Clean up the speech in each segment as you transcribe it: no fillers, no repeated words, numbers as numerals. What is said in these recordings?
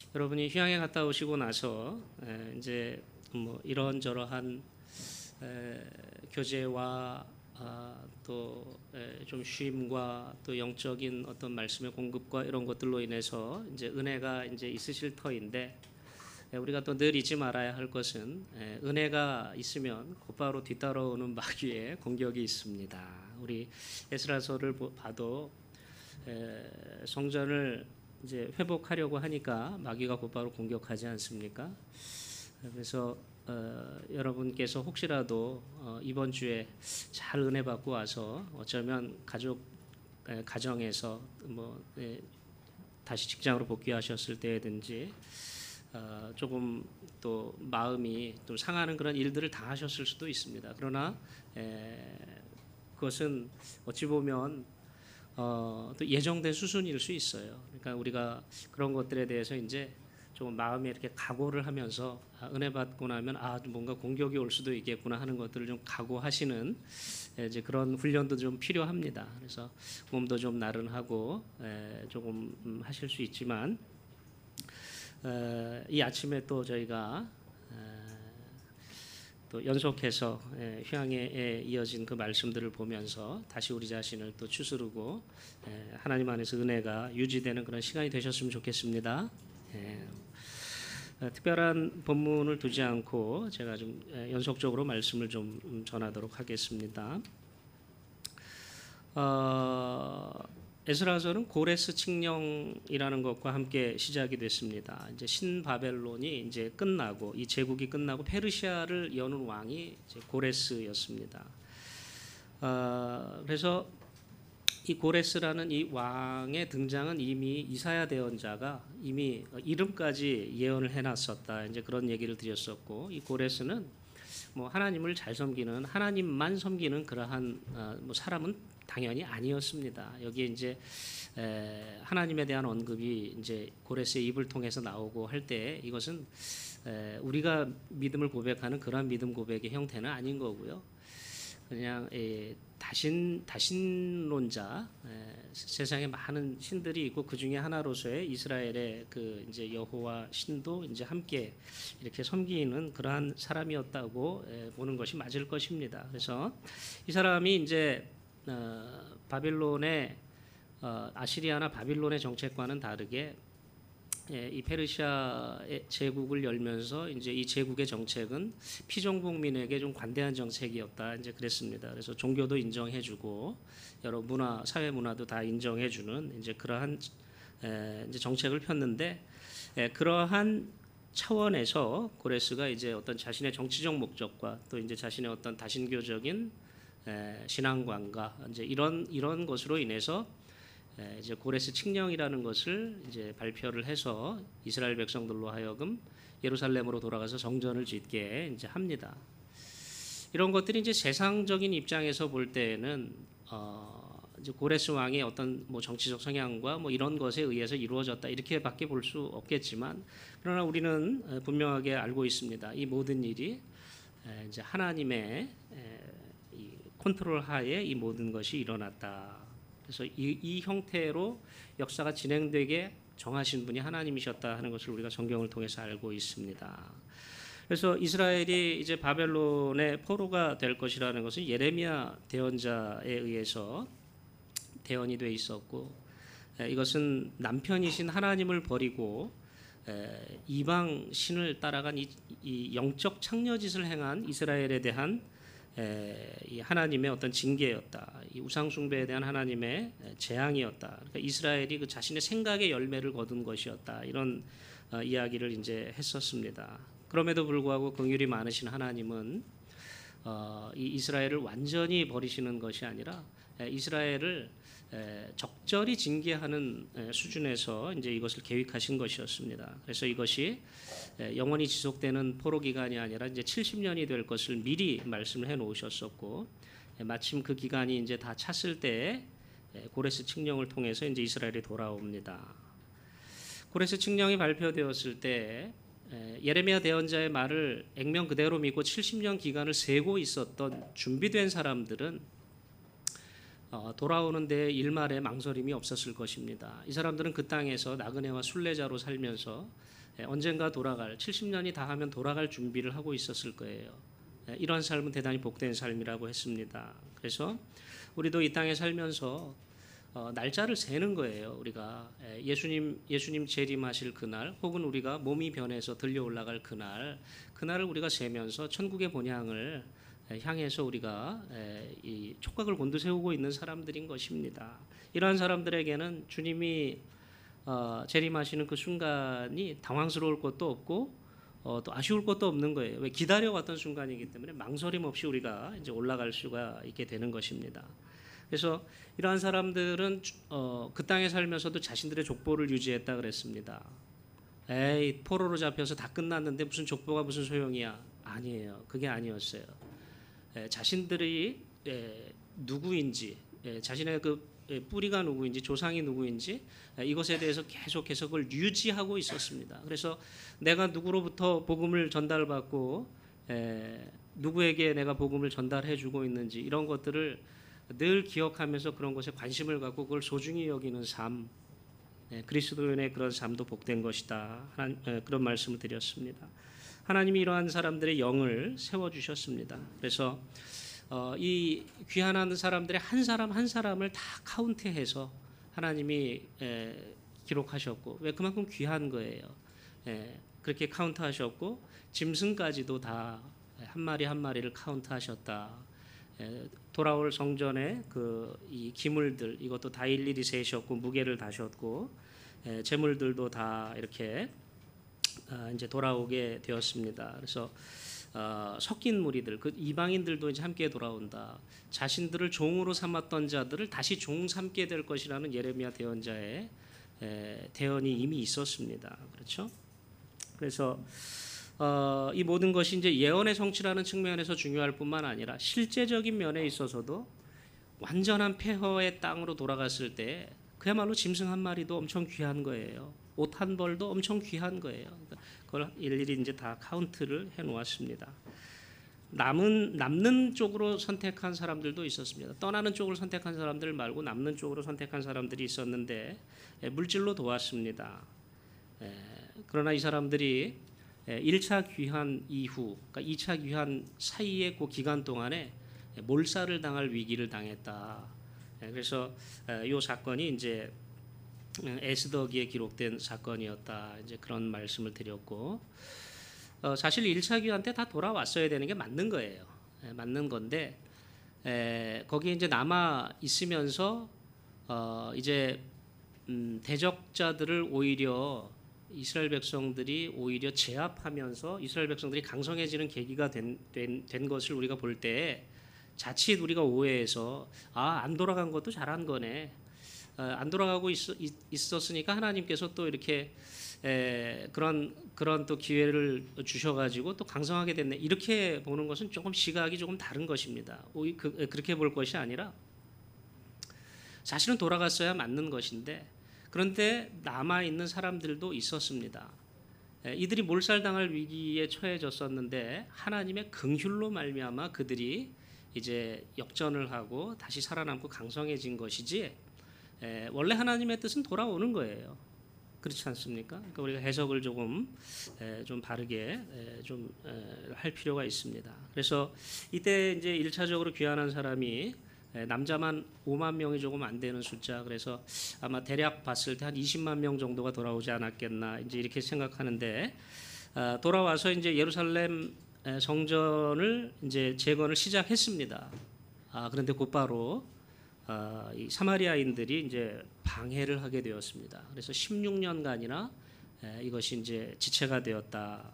여러분이 휴양에 갔다 오시고 나서 이제 뭐 이런저런한 교제와 또 좀 쉼과 또 영적인 어떤 말씀의 공급과 이런 것들로 인해서 이제 은혜가 이제 있으실 터인데, 우리가 또 늘 잊지 말아야 할 것은 은혜가 있으면 곧바로 뒤따라오는 마귀의 공격이 있습니다. 우리 에스라서를 봐도 성전을 이제 회복하려고 하니까 마귀가 곧바로 공격하지 않습니까? 그래서 여러분께서 혹시라도 이번 주에 잘 은혜 받고 와서 어쩌면 가정에서 뭐 다시 직장으로 복귀하셨을 때든지 조금 또 마음이 좀 상하는 그런 일들을 당하셨을 수도 있습니다. 그러나 그것은 어찌 보면 또 예정된 수순일 수 있어요. 그러니까 우리가 그런 것들에 대해서 이제 좀 마음에 이렇게 각오를 하면서 은혜 받고 나면 뭔가 공격이 올 수도 있겠구나 하는 것들을 좀 각오하시는 이제 그런 훈련도 좀 필요합니다. 그래서 몸도 좀 나른하고 조금 하실 수 있지만 이 아침에 또 저희가 또 연속해서 휴양에 이어진 그 말씀들을 보면서 다시 우리 자신을 또 추스르고 하나님 안에서 은혜가 유지되는 그런 시간이 되셨으면 좋겠습니다. 특별한 본문을 두지 않고 제가 좀 연속적으로 말씀을 좀 전하도록 하겠습니다. 에스라서는 고레스 칙령이라는 것과 함께 시작이 됐습니다. 이제 신바벨론이 이제 끝나고 이 제국이 끝나고 페르시아를 여는 왕이 이제 고레스였습니다. 그래서 이 고레스라는 이 왕의 등장은 이미 이사야 대언자가 이미 이름까지 예언을 해놨었다. 이제 그런 얘기를 드렸었고, 이 고레스는 뭐 하나님을 잘 섬기는, 하나님만 섬기는 그러한 뭐 사람은 당연히 아니었습니다. 여기에 이제 하나님에 대한 언급이 이제 고레스의 입을 통해서 나오고 할 때 이것은 우리가 믿음을 고백하는 그러한 믿음 고백의 형태는 아닌 거고요. 그냥 다신론자, 세상에 많은 신들이 있고 그 중에 하나로서의 이스라엘의 그 이제 여호와 신도 이제 함께 이렇게 섬기는 그러한 사람이었다고 보는 것이 맞을 것입니다. 그래서 이 사람이 이제 바빌론의 아시리아나 바빌론의 정책과는 다르게 이 페르시아의 제국을 열면서 이제 이 제국의 정책은 피정복민에게 좀 관대한 정책이었다. 이제 그랬습니다. 그래서 종교도 인정해주고 여러 문화, 사회 문화도 다 인정해주는 이제 그러한 이제 정책을 폈는데, 그러한 차원에서 고레스가 이제 어떤 자신의 정치적 목적과 또 이제 자신의 어떤 다신교적인 신앙관과 이제 이런 것으로 인해서 이제 고레스 칙령이라는 것을 이제 발표를 해서 이스라엘 백성들로 하여금 예루살렘으로 돌아가서 성전을 짓게 이제 합니다. 이런 것들이 이제 세상적인 입장에서 볼 때에는 이제 고레스 왕의 어떤 뭐 정치적 성향과 뭐 이런 것에 의해서 이루어졌다 이렇게밖에 볼 수 없겠지만, 그러나 우리는 분명하게 알고 있습니다. 이 모든 일이 이제 하나님의 이 컨트롤 하에 이 모든 것이 일어났다. 그래서 이 형태로 역사가 진행되게 정하신 분이 하나님이셨다 하는 것을 우리가 성경을 통해서 알고 있습니다. 그래서 이스라엘이 이제 바벨론의 포로가 될 것이라는 것은 예레미야 대언자에 의해서 대언이 돼 있었고, 이것은 남편이신 하나님을 버리고 이방 신을 따라간 이 영적 창녀짓을 행한 이스라엘에 대한 이 하나님의 어떤 징계였다. 이 우상 숭배에 대한 하나님의 재앙이었다. 그러니까 이스라엘이 그 자신의 생각의 열매를 거둔 것이었다. 이런 이야기를 이제 했었습니다. 그럼에도 불구하고 긍휼이 많으신 하나님은 이 이스라엘을 완전히 버리시는 것이 아니라 이스라엘을 적절히 징계하는 수준에서 이제 이것을 계획하신 것이었습니다. 그래서 이것이 영원히 지속되는 포로 기간이 아니라 이제 70년이 될 것을 미리 말씀을 해 놓으셨었고, 마침 그 기간이 이제 다 찼을 때 고레스 칙령을 통해서 이제 이스라엘이 돌아옵니다. 고레스 칙령이 발표되었을 때 예레미야 대언자의 말을 액면 그대로 믿고 70년 기간을 세고 있었던 준비된 사람들은 돌아오는 데 일말의 망설임이 없었을 것입니다. 이 사람들은 그 땅에서 나그네와 순례자로 살면서 언젠가 돌아갈 70년이 다 하면 돌아갈 준비를 하고 있었을 거예요. 이러한 삶은 대단히 복된 삶이라고 했습니다. 그래서 우리도 이 땅에 살면서 날짜를 세는 거예요. 우리가 예수님 재림하실 그날, 혹은 우리가 몸이 변해서 들려 올라갈 그날을 우리가 세면서 천국의 본향을 향해서 우리가 이 촉각을 곤두세우고 있는 사람들인 것입니다. 이러한 사람들에게는 주님이 재림하시는 그 순간이 당황스러울 것도 없고 또 아쉬울 것도 없는 거예요. 왜? 기다려왔던 순간이기 때문에 망설임 없이 우리가 이제 올라갈 수가 있게 되는 것입니다. 그래서 이러한 사람들은 그 땅에 살면서도 자신들의 족보를 유지했다 그랬습니다. 에이, 포로로 잡혀서 다 끝났는데 무슨 족보가 무슨 소용이야? 아니에요. 그게 아니었어요. 자신들이 누구인지, 자신의 그 뿌리가 누구인지, 조상이 누구인지 이것에 대해서 계속해서 그걸 유지하고 있었습니다. 그래서 내가 누구로부터 복음을 전달받고 누구에게 내가 복음을 전달해주고 있는지 이런 것들을 늘 기억하면서 그런 것에 관심을 갖고 그걸 소중히 여기는 삶, 그리스도인의 그런 삶도 복된 것이다. 그런 말씀을 드렸습니다. 하나님이 이러한 사람들의 영을 세워주셨습니다. 그래서 이 귀환하는 사람들의 한 사람 한 사람을 다 카운트해서 하나님이 기록하셨고, 왜? 그만큼 귀한 거예요. 그렇게 카운트하셨고 짐승까지도 다 한 마리 한 마리를 카운트하셨다. 돌아올 성전의 이 기물들, 이것도 다 일일이 세셨고 무게를 다셨고 재물들도 다 이렇게 이제 돌아오게 되었습니다. 그래서 섞인 무리들, 그 이방인들도 이제 함께 돌아온다. 자신들을 종으로 삼았던 자들을 다시 종 삼게 될 것이라는 예레미야 대언자의 대언이 이미 있었습니다. 그렇죠? 그래서 이 모든 것이 이제 예언의 성취라는 측면에서 중요할 뿐만 아니라 실제적인 면에 있어서도 완전한 폐허의 땅으로 돌아갔을 때 그야말로 짐승 한 마리도 엄청 귀한 거예요. 옷 한 벌도 엄청 귀한 거예요. 그걸 일일이 이제 다 카운트를 해 놓았습니다. 남는 쪽으로 선택한 사람들도 있었습니다. 떠나는 쪽을 선택한 사람들 말고 남는 쪽으로 선택한 사람들이 있었는데 물질로 도왔습니다. 그러나 이 사람들이 1차 귀환 이후, 그러니까 2차 귀환 사이의 그 기간 동안에 몰살을 당할 위기를 당했다. 그래서 이 사건이 이제 에스더기에 기록된 사건이었다. 이제 그런 말씀을 드렸고, 사실 1차 귀환 때 다 돌아왔어야 되는 게 맞는 거예요. 맞는 건데 거기에 이제 남아 있으면서 이제 대적자들을 오히려 이스라엘 백성들이 오히려 제압하면서 이스라엘 백성들이 강성해지는 계기가 된 것을 우리가 볼 때 자칫 우리가 오해해서 안 돌아간 것도 잘한 거네. 안 돌아가고 있었으니까 하나님께서 또 이렇게 그런 또 기회를 주셔가지고 또 강성하게 됐네. 이렇게 보는 것은 조금 시각이 조금 다른 것입니다. 그렇게 볼 것이 아니라 사실은 돌아갔어야 맞는 것인데, 그런데 남아 있는 사람들도 있었습니다. 이들이 몰살당할 위기에 처해졌었는데 하나님의 긍휼로 말미암아 그들이 이제 역전을 하고 다시 살아남고 강성해진 것이지, 원래 하나님의 뜻은 돌아오는 거예요. 그렇지 않습니까? 그러니까 우리가 해석을 좀 바르게 좀 할 필요가 있습니다. 그래서 이때 이제 1차적으로 귀환한 사람이 남자만 5만 명이 조금 안 되는 숫자. 그래서 아마 대략 봤을 때 한 20만 명 정도가 돌아오지 않았겠나 이제 이렇게 생각하는데, 돌아와서 이제 예루살렘 성전을 이제 재건을 시작했습니다. 그런데 곧바로 이 사마리아인들이 이제 방해를 하게 되었습니다. 그래서 16년간이나 이것이 이제 지체가 되었다.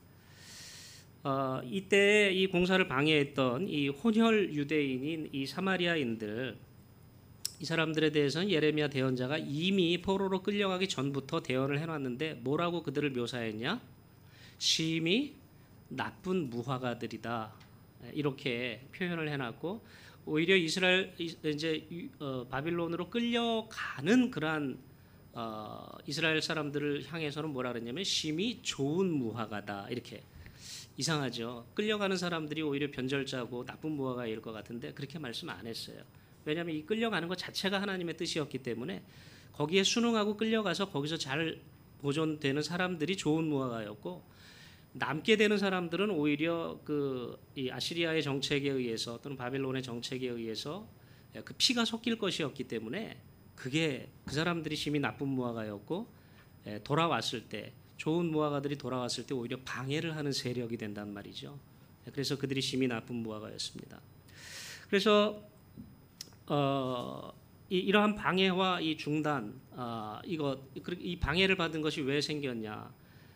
이때 이 공사를 방해했던 이 혼혈 유대인인 이 사마리아인들, 이 사람들에 대해서는 예레미야 대언자가 이미 포로로 끌려가기 전부터 대언을 해놨는데 뭐라고 그들을 묘사했냐? 심히 나쁜 무화과들이다. 이렇게 표현을 해놨고, 오히려 이스라엘 이제 바빌론으로 끌려가는 그러한 이스라엘 사람들을 향해서는 뭐라 그랬냐면 심히 좋은 무화과다. 이렇게. 이상하죠. 끌려가는 사람들이 오히려 변절자고 나쁜 무화과일 것 같은데 그렇게 말씀 안 했어요. 왜냐하면 이 끌려가는 것 자체가 하나님의 뜻이었기 때문에 거기에 순응하고 끌려가서 거기서 잘 보존되는 사람들이 좋은 무화과였고 남게 되는 사람들은 오히려 이 아시리아의 정책에 의해서 또는 바벨론의 정책에 의해서 그 피가 섞일 것이었기 때문에 그게 그 사람들이 심히 나쁜 무화과였고 돌아왔을 때 좋은 무화과들이 돌아왔을 때 오히려 방해를 하는 세력이 된단 말이죠. 그래서 그들이 심히 나쁜 무화과였습니다. 그래서 이러한 방해와 이 중단, 이 방해를 받은 것이 왜 생겼냐?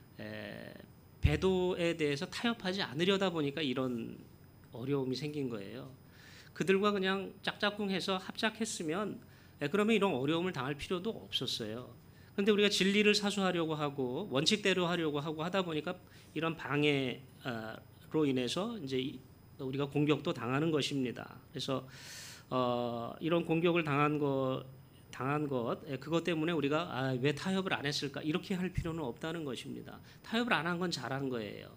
배도에 대해서 타협하지 않으려다 보니까 이런 어려움이 생긴 거예요. 그들과 그냥 짝짝꿍해서 합작했으면 그러면 이런 어려움을 당할 필요도 없었어요. 그런데 우리가 진리를 사수하려고 하고 원칙대로 하려고 하고 하다 보니까 이런 방해로 인해서 이제 우리가 공격도 당하는 것입니다. 그래서 이런 공격을 당한 것 그것 때문에 우리가 왜 타협을 안 했을까 이렇게 할 필요는 없다는 것입니다. 타협을 안 한 건 잘한 거예요.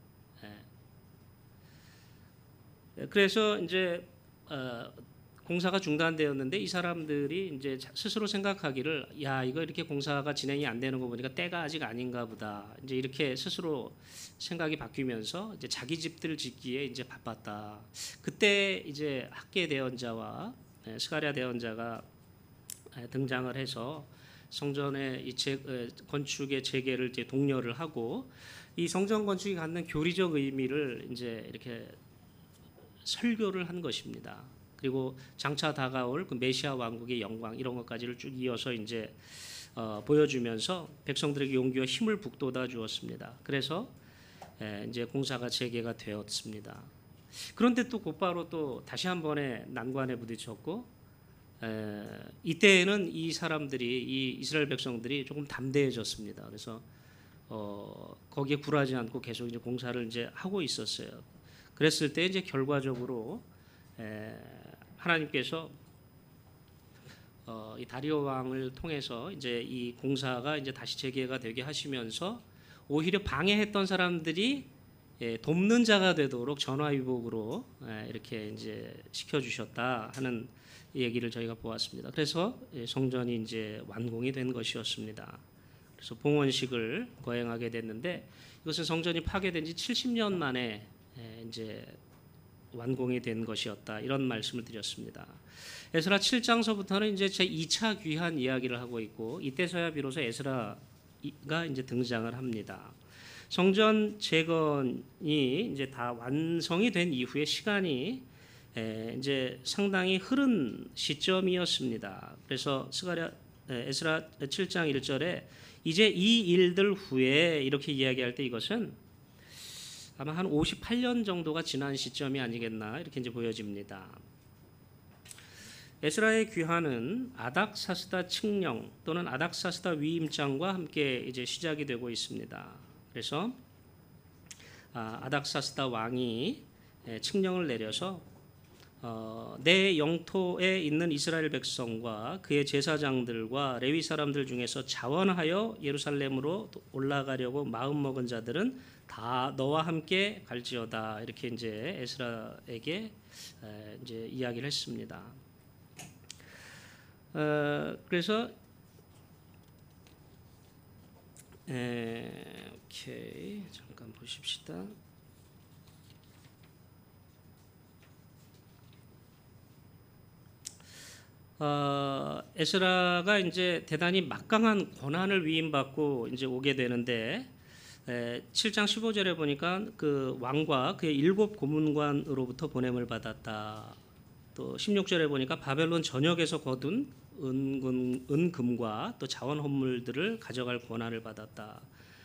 그래서 이제 공사가 중단되었는데 이 사람들이 이제 스스로 생각하기를 이거 이렇게 공사가 진행이 안 되는 거 보니까 때가 아직 아닌가 보다. 이제 이렇게 스스로 생각이 바뀌면서 이제 자기 집들 짓기에 이제 바빴다. 그때 이제 학계 대언자와 스가랴 대언자가 등장을 해서 성전의 건축의 재개를 이제 독려를 하고 이 성전 건축이 갖는 교리적 의미를 이제 이렇게 설교를 한 것입니다. 그리고 장차 다가올 그 메시아 왕국의 영광 이런 것까지를 쭉 이어서 이제 보여주면서 백성들에게 용기와 힘을 북돋아 주었습니다. 그래서 이제 공사가 재개가 되었습니다. 그런데 또 곧바로 또 다시 한 번의 난관에 부딪혔고 이때에는 이 사람들이 이 이스라엘 백성들이 조금 담대해졌습니다. 그래서 거기에 굴하지 않고 계속 이제 공사를 이제 하고 있었어요. 그랬을 때 이제 결과적으로 하나님께서 이 다리오 왕을 통해서 이제 이 공사가 이제 다시 재개가 되게 하시면서 오히려 방해했던 사람들이 돕는 자가 되도록 전화위복으로 이렇게 이제 시켜주셨다 하는 얘기를 저희가 보았습니다. 그래서 성전이 이제 완공이 된 것이었습니다. 그래서 봉헌식을 거행하게 됐는데 이것은 성전이 파괴된 지 70년 만에 이제 완공이 된 것이었다 이런 말씀을 드렸습니다. 에스라 7장서부터는 이제 제 2차 귀환 이야기를 하고 있고 이때서야 비로소 에스라가 이제 등장을 합니다. 성전 재건이 이제 다 완성이 된 이후에 시간이 이제 상당히 흐른 시점이었습니다. 그래서 에스라 7장 1절에 이제 이 일들 후에 이렇게 이야기할 때 이것은 아마 한 58년 정도가 지난 시점이 아니겠나 이렇게 이제 보여집니다. 에스라의 귀환은 아닥사스다 칙령 또는 아닥사스다 위임장과 함께 이제 시작이 되고 있습니다. 그래서 아닥사스다 왕이 칙령을 내려서 내 영토에 있는 이스라엘 백성과 그의 제사장들과 레위 사람들 중에서 자원하여 예루살렘으로 올라가려고 마음 먹은 자들은 다 너와 함께 갈지어다 이렇게 이제 에스라에게 이제 이야기를 했습니다. 그래서 오케이 잠깐 보십시다. 에스라가 이제 대단히 막강한 권한을 위임받고 이제 오게 되는데 7장 15절에 보니까 그 왕과 그의 7 고문관으로부터 보냄을 받았다. 또 16절에 보니까 바벨론 전역에서 거둔 은금과 또 자원 헌물들을 가져갈 권한을 받았다.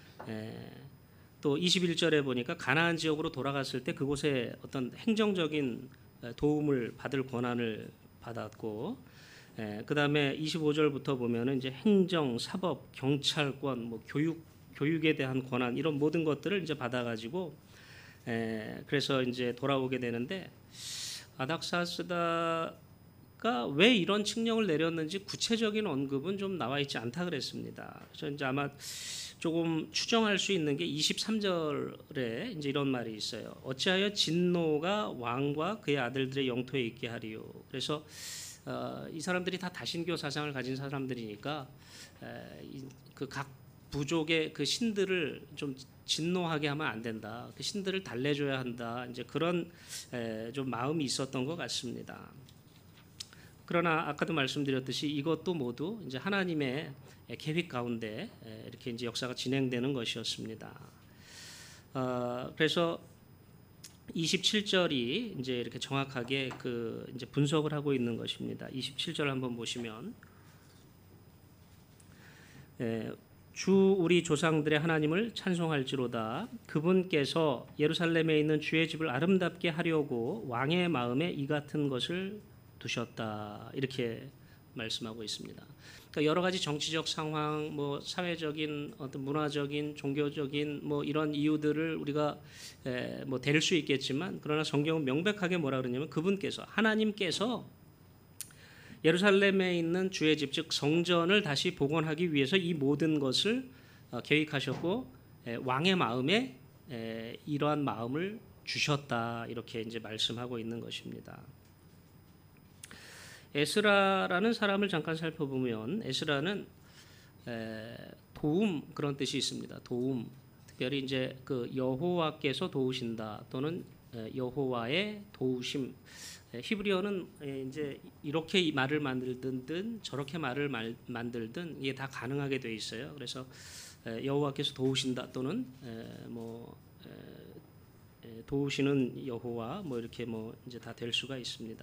또 21절에 보니까 가나안 지역으로 돌아갔을 때 그곳에 어떤 행정적인 도움을 받을 권한을 받았고, 그 다음에 25절부터 보면은 이제 행정, 사법, 경찰권, 뭐 교육에 대한 권한 이런 모든 것들을 이제 받아가지고 그래서 이제 돌아오게 되는데 아닥사스다가 왜 이런 칙령을 내렸는지 구체적인 언급은 좀 나와 있지 않다 그랬습니다. 그래서 이제 아마 조금 추정할 수 있는 게 23절에 이제 이런 말이 있어요. 어찌하여 진노가 왕과 그의 아들들의 영토에 있게 하리요. 그래서 이 사람들이 다 다신교 사상을 가진 사람들이니까 그 각 부족의 그 신들을 좀 진노하게 하면 안 된다. 그 신들을 달래줘야 한다. 이제 그런 좀 마음이 있었던 것 같습니다. 그러나 아까도 말씀드렸듯이 이것도 모두 이제 하나님의 계획 가운데 이렇게 이제 역사가 진행되는 것이었습니다. 그래서 27절이 이제 이렇게 정확하게 그 이제 분석을 하고 있는 것입니다. 27절 한번 보시면 주 우리 조상들의 하나님을 찬송할지로다. 그분께서 예루살렘에 있는 주의 집을 아름답게 하려고 왕의 마음에 이 같은 것을 두셨다. 이렇게 말씀하고 있습니다. 그러니까 여러 가지 정치적 상황, 뭐 사회적인 어떤 문화적인 종교적인 뭐 이런 이유들을 우리가 뭐 댈 수 있겠지만, 그러나 성경은 명백하게 뭐라 그러냐면 그분께서 하나님께서 예루살렘에 있는 주의 집, 즉 성전을 다시 복원하기 위해서 이 모든 것을 계획하셨고 왕의 마음에 이러한 마음을 주셨다. 이렇게 이제 말씀하고 있는 것입니다. 에스라라는 사람을 잠깐 살펴보면 에스라는 도움 그런 뜻이 있습니다. 도움, 특별히 이제 그 여호와께서 도우신다 또는 여호와의 도우심. 히브리어는 이제 이렇게 이 말을 만들든 저렇게 말을 만들든 이게 다 가능하게 돼 있어요. 그래서 여호와께서 도우신다 또는 도우시는 여호와 뭐 이렇게 뭐 이제 다 될 수가 있습니다.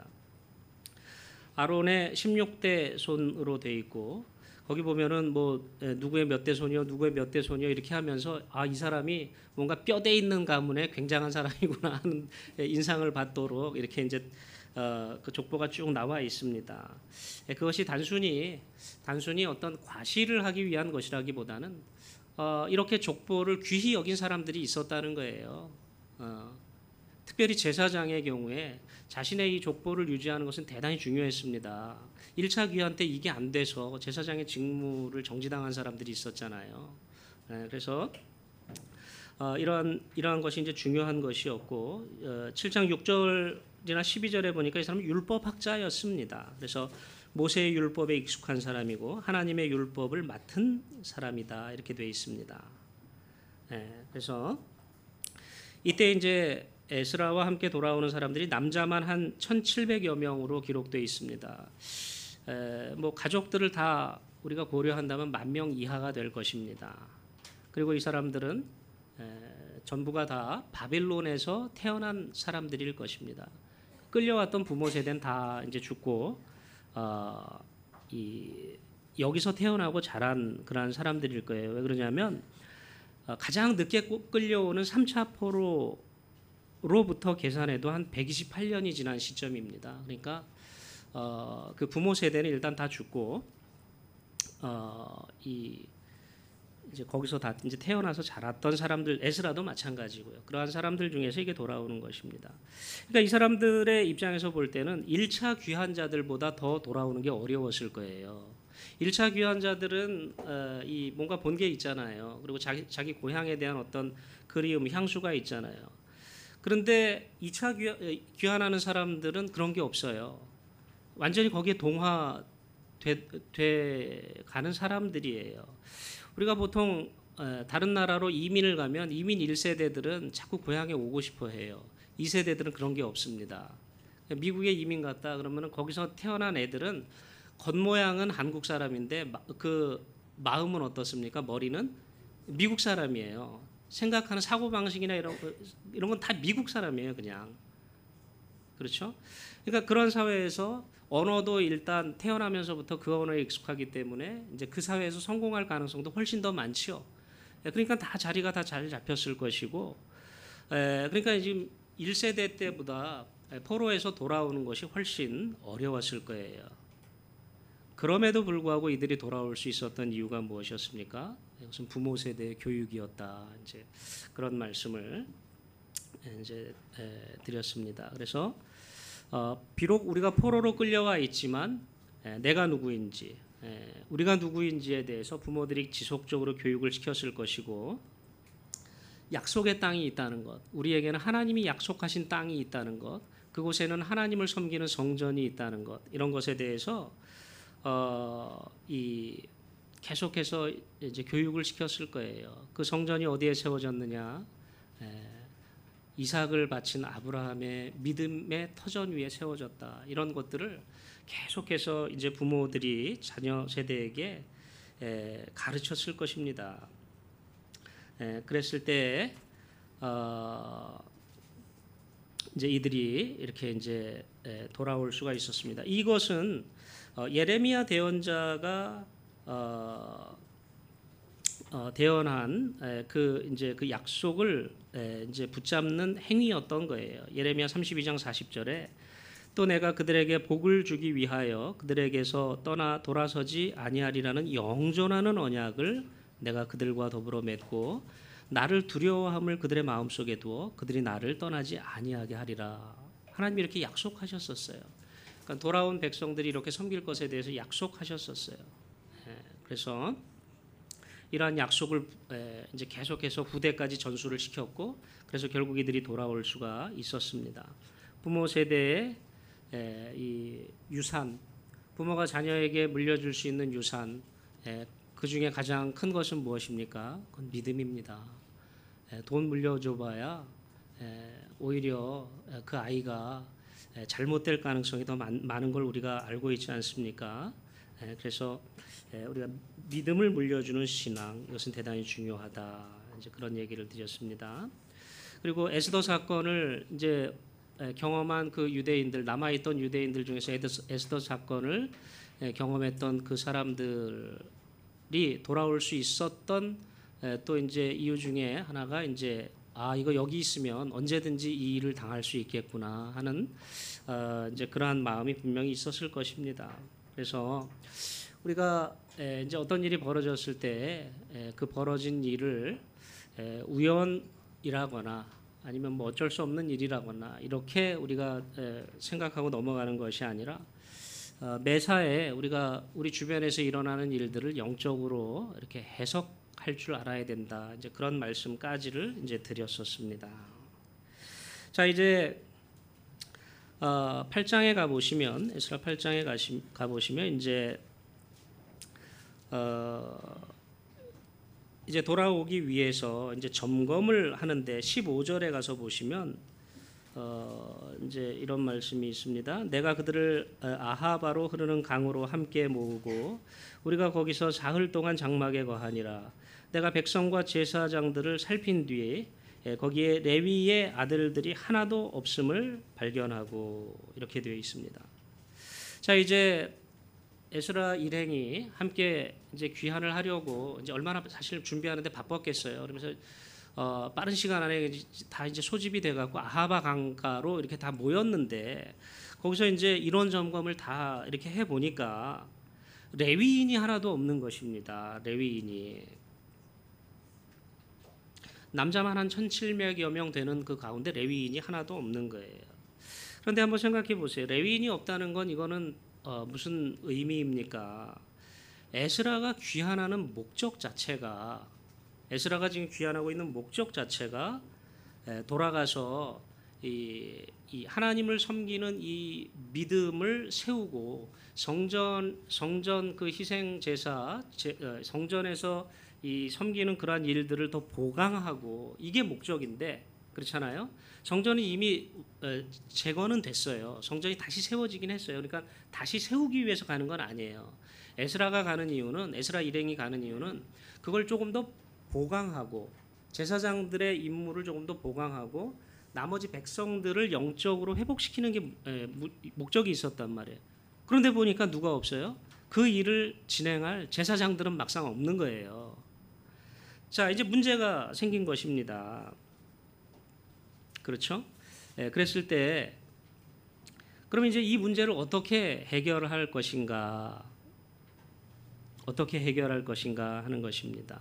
아론의 16대 손으로 돼 있고 거기 보면은 뭐 누구의 몇 대 손이요, 누구의 몇 대 손이요 이렇게 하면서 이 사람이 뭔가 뼈대 있는 가문의 굉장한 사람이구나 하는 인상을 받도록 이렇게 이제 그 족보가 쭉 나와 있습니다. 그것이 단순히 어떤 과시를 하기 위한 것이라기보다는 이렇게 족보를 귀히 여긴 사람들이 있었다는 거예요. 특별히 제사장의 경우에 자신의 이 족보를 유지하는 것은 대단히 중요했습니다. 1차 귀환 때 이게 안 돼서 제사장의 직무를 정지당한 사람들이 있었잖아요. 그래서 이러한 것이 이제 중요한 것이었고 7장 6절이나 12절에 보니까 이 사람은 율법학자였습니다. 그래서 모세의 율법에 익숙한 사람이고 하나님의 율법을 맡은 사람이다 이렇게 되어 있습니다. 그래서 이때 이제 에스라와 함께 돌아오는 사람들이 남자만 한 1,700여 명으로 기록되어 있습니다. 뭐 가족들을 다 우리가 고려한다면 10,000명 이하가 될 것입니다. 그리고 이 사람들은 전부가 다 바빌론에서 태어난 사람들일 것입니다. 끌려왔던 부모 세대는 다 이제 죽고 여기서 태어나고 자란 그러한 사람들일 거예요. 왜 그러냐면 가장 늦게 끌려오는 3차 포로로부터 계산해도 한 128년이 지난 시점입니다. 그러니까 그 부모 세대는 일단 다 죽고 이제 거기서 다 이제 태어나서 자랐던 사람들, 에스라도 마찬가지고요. 그러한 사람들 중에서 이게 돌아오는 것입니다. 그러니까 이 사람들의 입장에서 볼 때는 1차 귀환자들보다 더 돌아오는 게 어려웠을 거예요. 1차 귀환자들은 이 뭔가 본 게 있잖아요. 그리고 자기 고향에 대한 어떤 그리움, 향수가 있잖아요. 그런데 2차 귀환하는 사람들은 그런 게 없어요. 완전히 거기에 동화돼 가는 사람들이에요. 우리가 보통 다른 나라로 이민을 가면 이민 1세대들은 자꾸 고향에 오고 싶어 해요. 2세대들은 그런 게 없습니다. 미국에 이민 갔다 그러면 거기서 태어난 애들은 겉모양은 한국 사람인데 그 마음은 어떻습니까? 머리는 미국 사람이에요. 생각하는 사고방식이나 이런 건 다 미국 사람이에요. 그냥. 그렇죠? 그러니까 그런 사회에서 언어도 일단 태어나면서부터 그 언어에 익숙하기 때문에 이제 그 사회에서 성공할 가능성도 훨씬 더 많지요. 그러니까 다 자리가 다 잘 잡혔을 것이고, 그러니까 지금 1세대 때보다 포로에서 돌아오는 것이 훨씬 어려웠을 거예요. 그럼에도 불구하고 이들이 돌아올 수 있었던 이유가 무엇이었습니까? 이것은 부모 세대의 교육이었다. 이제 그런 말씀을 이제 드렸습니다. 그래서 비록 우리가 포로로 끌려와 있지만 내가 누구인지, 우리가 누구인지에 대해서 부모들이 지속적으로 교육을 시켰을 것이고 약속의 땅이 있다는 것, 우리에게는 하나님이 약속하신 땅이 있다는 것, 그곳에는 하나님을 섬기는 성전이 있다는 것, 이런 것에 대해서 계속해서 이제 교육을 시켰을 거예요. 그 성전이 어디에 세워졌느냐? 이삭을 바친 아브라함의 믿음의 터전 위에 세워졌다. 이런 것들을 계속해서 이제 부모들이 자녀 세대에게 가르쳤을 것입니다. 그랬을 때 이제 이들이 이렇게 이제 돌아올 수가 있었습니다. 이것은 예레미야 대언자가 대언한 그 이제 그 약속을 이제 붙잡는 행위였던 거예요. 예레미야 32장 40절에 또 내가 그들에게 복을 주기 위하여 그들에게서 떠나 돌아서지 아니하리라는 영존하는 언약을 내가 그들과 더불어 맺고 나를 두려워함을 그들의 마음속에 두어 그들이 나를 떠나지 아니하게 하리라. 하나님이 이렇게 약속하셨었어요. 그러니까 돌아온 백성들이 이렇게 섬길 것에 대해서 약속하셨었어요. 그래서 이러한 약속을 이제 계속해서 후대까지 전수를 시켰고, 그래서 결국 이들이 돌아올 수가 있었습니다. 부모 세대의 이 유산, 부모가 자녀에게 물려줄 수 있는 유산, 그 중에 가장 큰 것은 무엇입니까? 그건 믿음입니다. 돈 물려줘봐야 오히려 그 아이가 잘못될 가능성이 더 많은 걸 우리가 알고 있지 않습니까? 그래서 우리가 믿음을 물려주는 신앙, 이것은 대단히 중요하다. 이제 그런 얘기를 드렸습니다. 그리고 에스더 사건을 이제 경험한 그 유대인들, 남아있던 유대인들 중에서 에스더 사건을 경험했던 그 사람들이 돌아올 수 있었던 또 이제 이유 중에 하나가 이제 이거 여기 있으면 언제든지 이 일을 당할 수 있겠구나 하는 이제 그러한 마음이 분명히 있었을 것입니다. 그래서 우리가 이제 어떤 일이 벌어졌을 때 그 벌어진 일을 우연이라거나 아니면 뭐 어쩔 수 없는 일이라거나 이렇게 우리가 생각하고 넘어가는 것이 아니라 매사에 우리가 우리 주변에서 일어나는 일들을 영적으로 이렇게 해석할 줄 알아야 된다. 이제 그런 말씀까지를 이제 드렸었습니다. 자, 이제 8장에 가 보시면 에스라 8장에 가 보시면 이제 돌아오기 위해서 이제 점검을 하는데 15절에 가서 보시면 이제 이런 말씀이 있습니다. 내가 그들을 아하바로 흐르는 강으로 함께 모으고 우리가 거기서 사흘 동안 장막에 거하니라. 내가 백성과 제사장들을 살핀 뒤에 거기에 레위의 아들들이 하나도 없음을 발견하고 이렇게 되어 있습니다. 자, 이제 에스라 일행이 함께 이제 귀환을 하려고 이제 얼마나 사실 준비하는데 바빴겠어요. 그러면서 빠른 시간 안에 다 이제 소집이 돼갖고 아하바 강가로 이렇게 다 모였는데 거기서 이제 이론 점검을 다 이렇게 해 보니까 레위인이 하나도 없는 것입니다. 레위인이 남자만 한 1,700여 명 되는 그 가운데 레위인이 하나도 없는 거예요. 그런데 한번 생각해 보세요. 레위인이 없다는 건 이거는 무슨 의미입니까? 에스라가 귀환하는 목적 자체가 에스라가 지금 귀환하고 있는 목적 자체가 돌아가서 이 하나님을 섬기는 이 믿음을 세우고 성전 그 희생 제사 성전에서 이 섬기는 그러한 일들을 더 보강하고 이게 목적인데 그렇잖아요. 성전이 이미 재건은 됐어요. 성전이 다시 세워지긴 했어요. 그러니까 다시 세우기 위해서 가는 건 아니에요. 에스라가 가는 이유는 에스라 일행이 가는 이유는 그걸 조금 더 보강하고 제사장들의 임무를 조금 더 보강하고 나머지 백성들을 영적으로 회복시키는 게 목적이 있었단 말이에요. 그런데 보니까 누가 없어요? 그 일을 진행할 제사장들은 막상 없는 거예요. 자, 이제 문제가 생긴 것입니다. 그렇죠? 그랬을 때 그럼 이제 이 문제를 어떻게 해결할 것인가 하는 것입니다.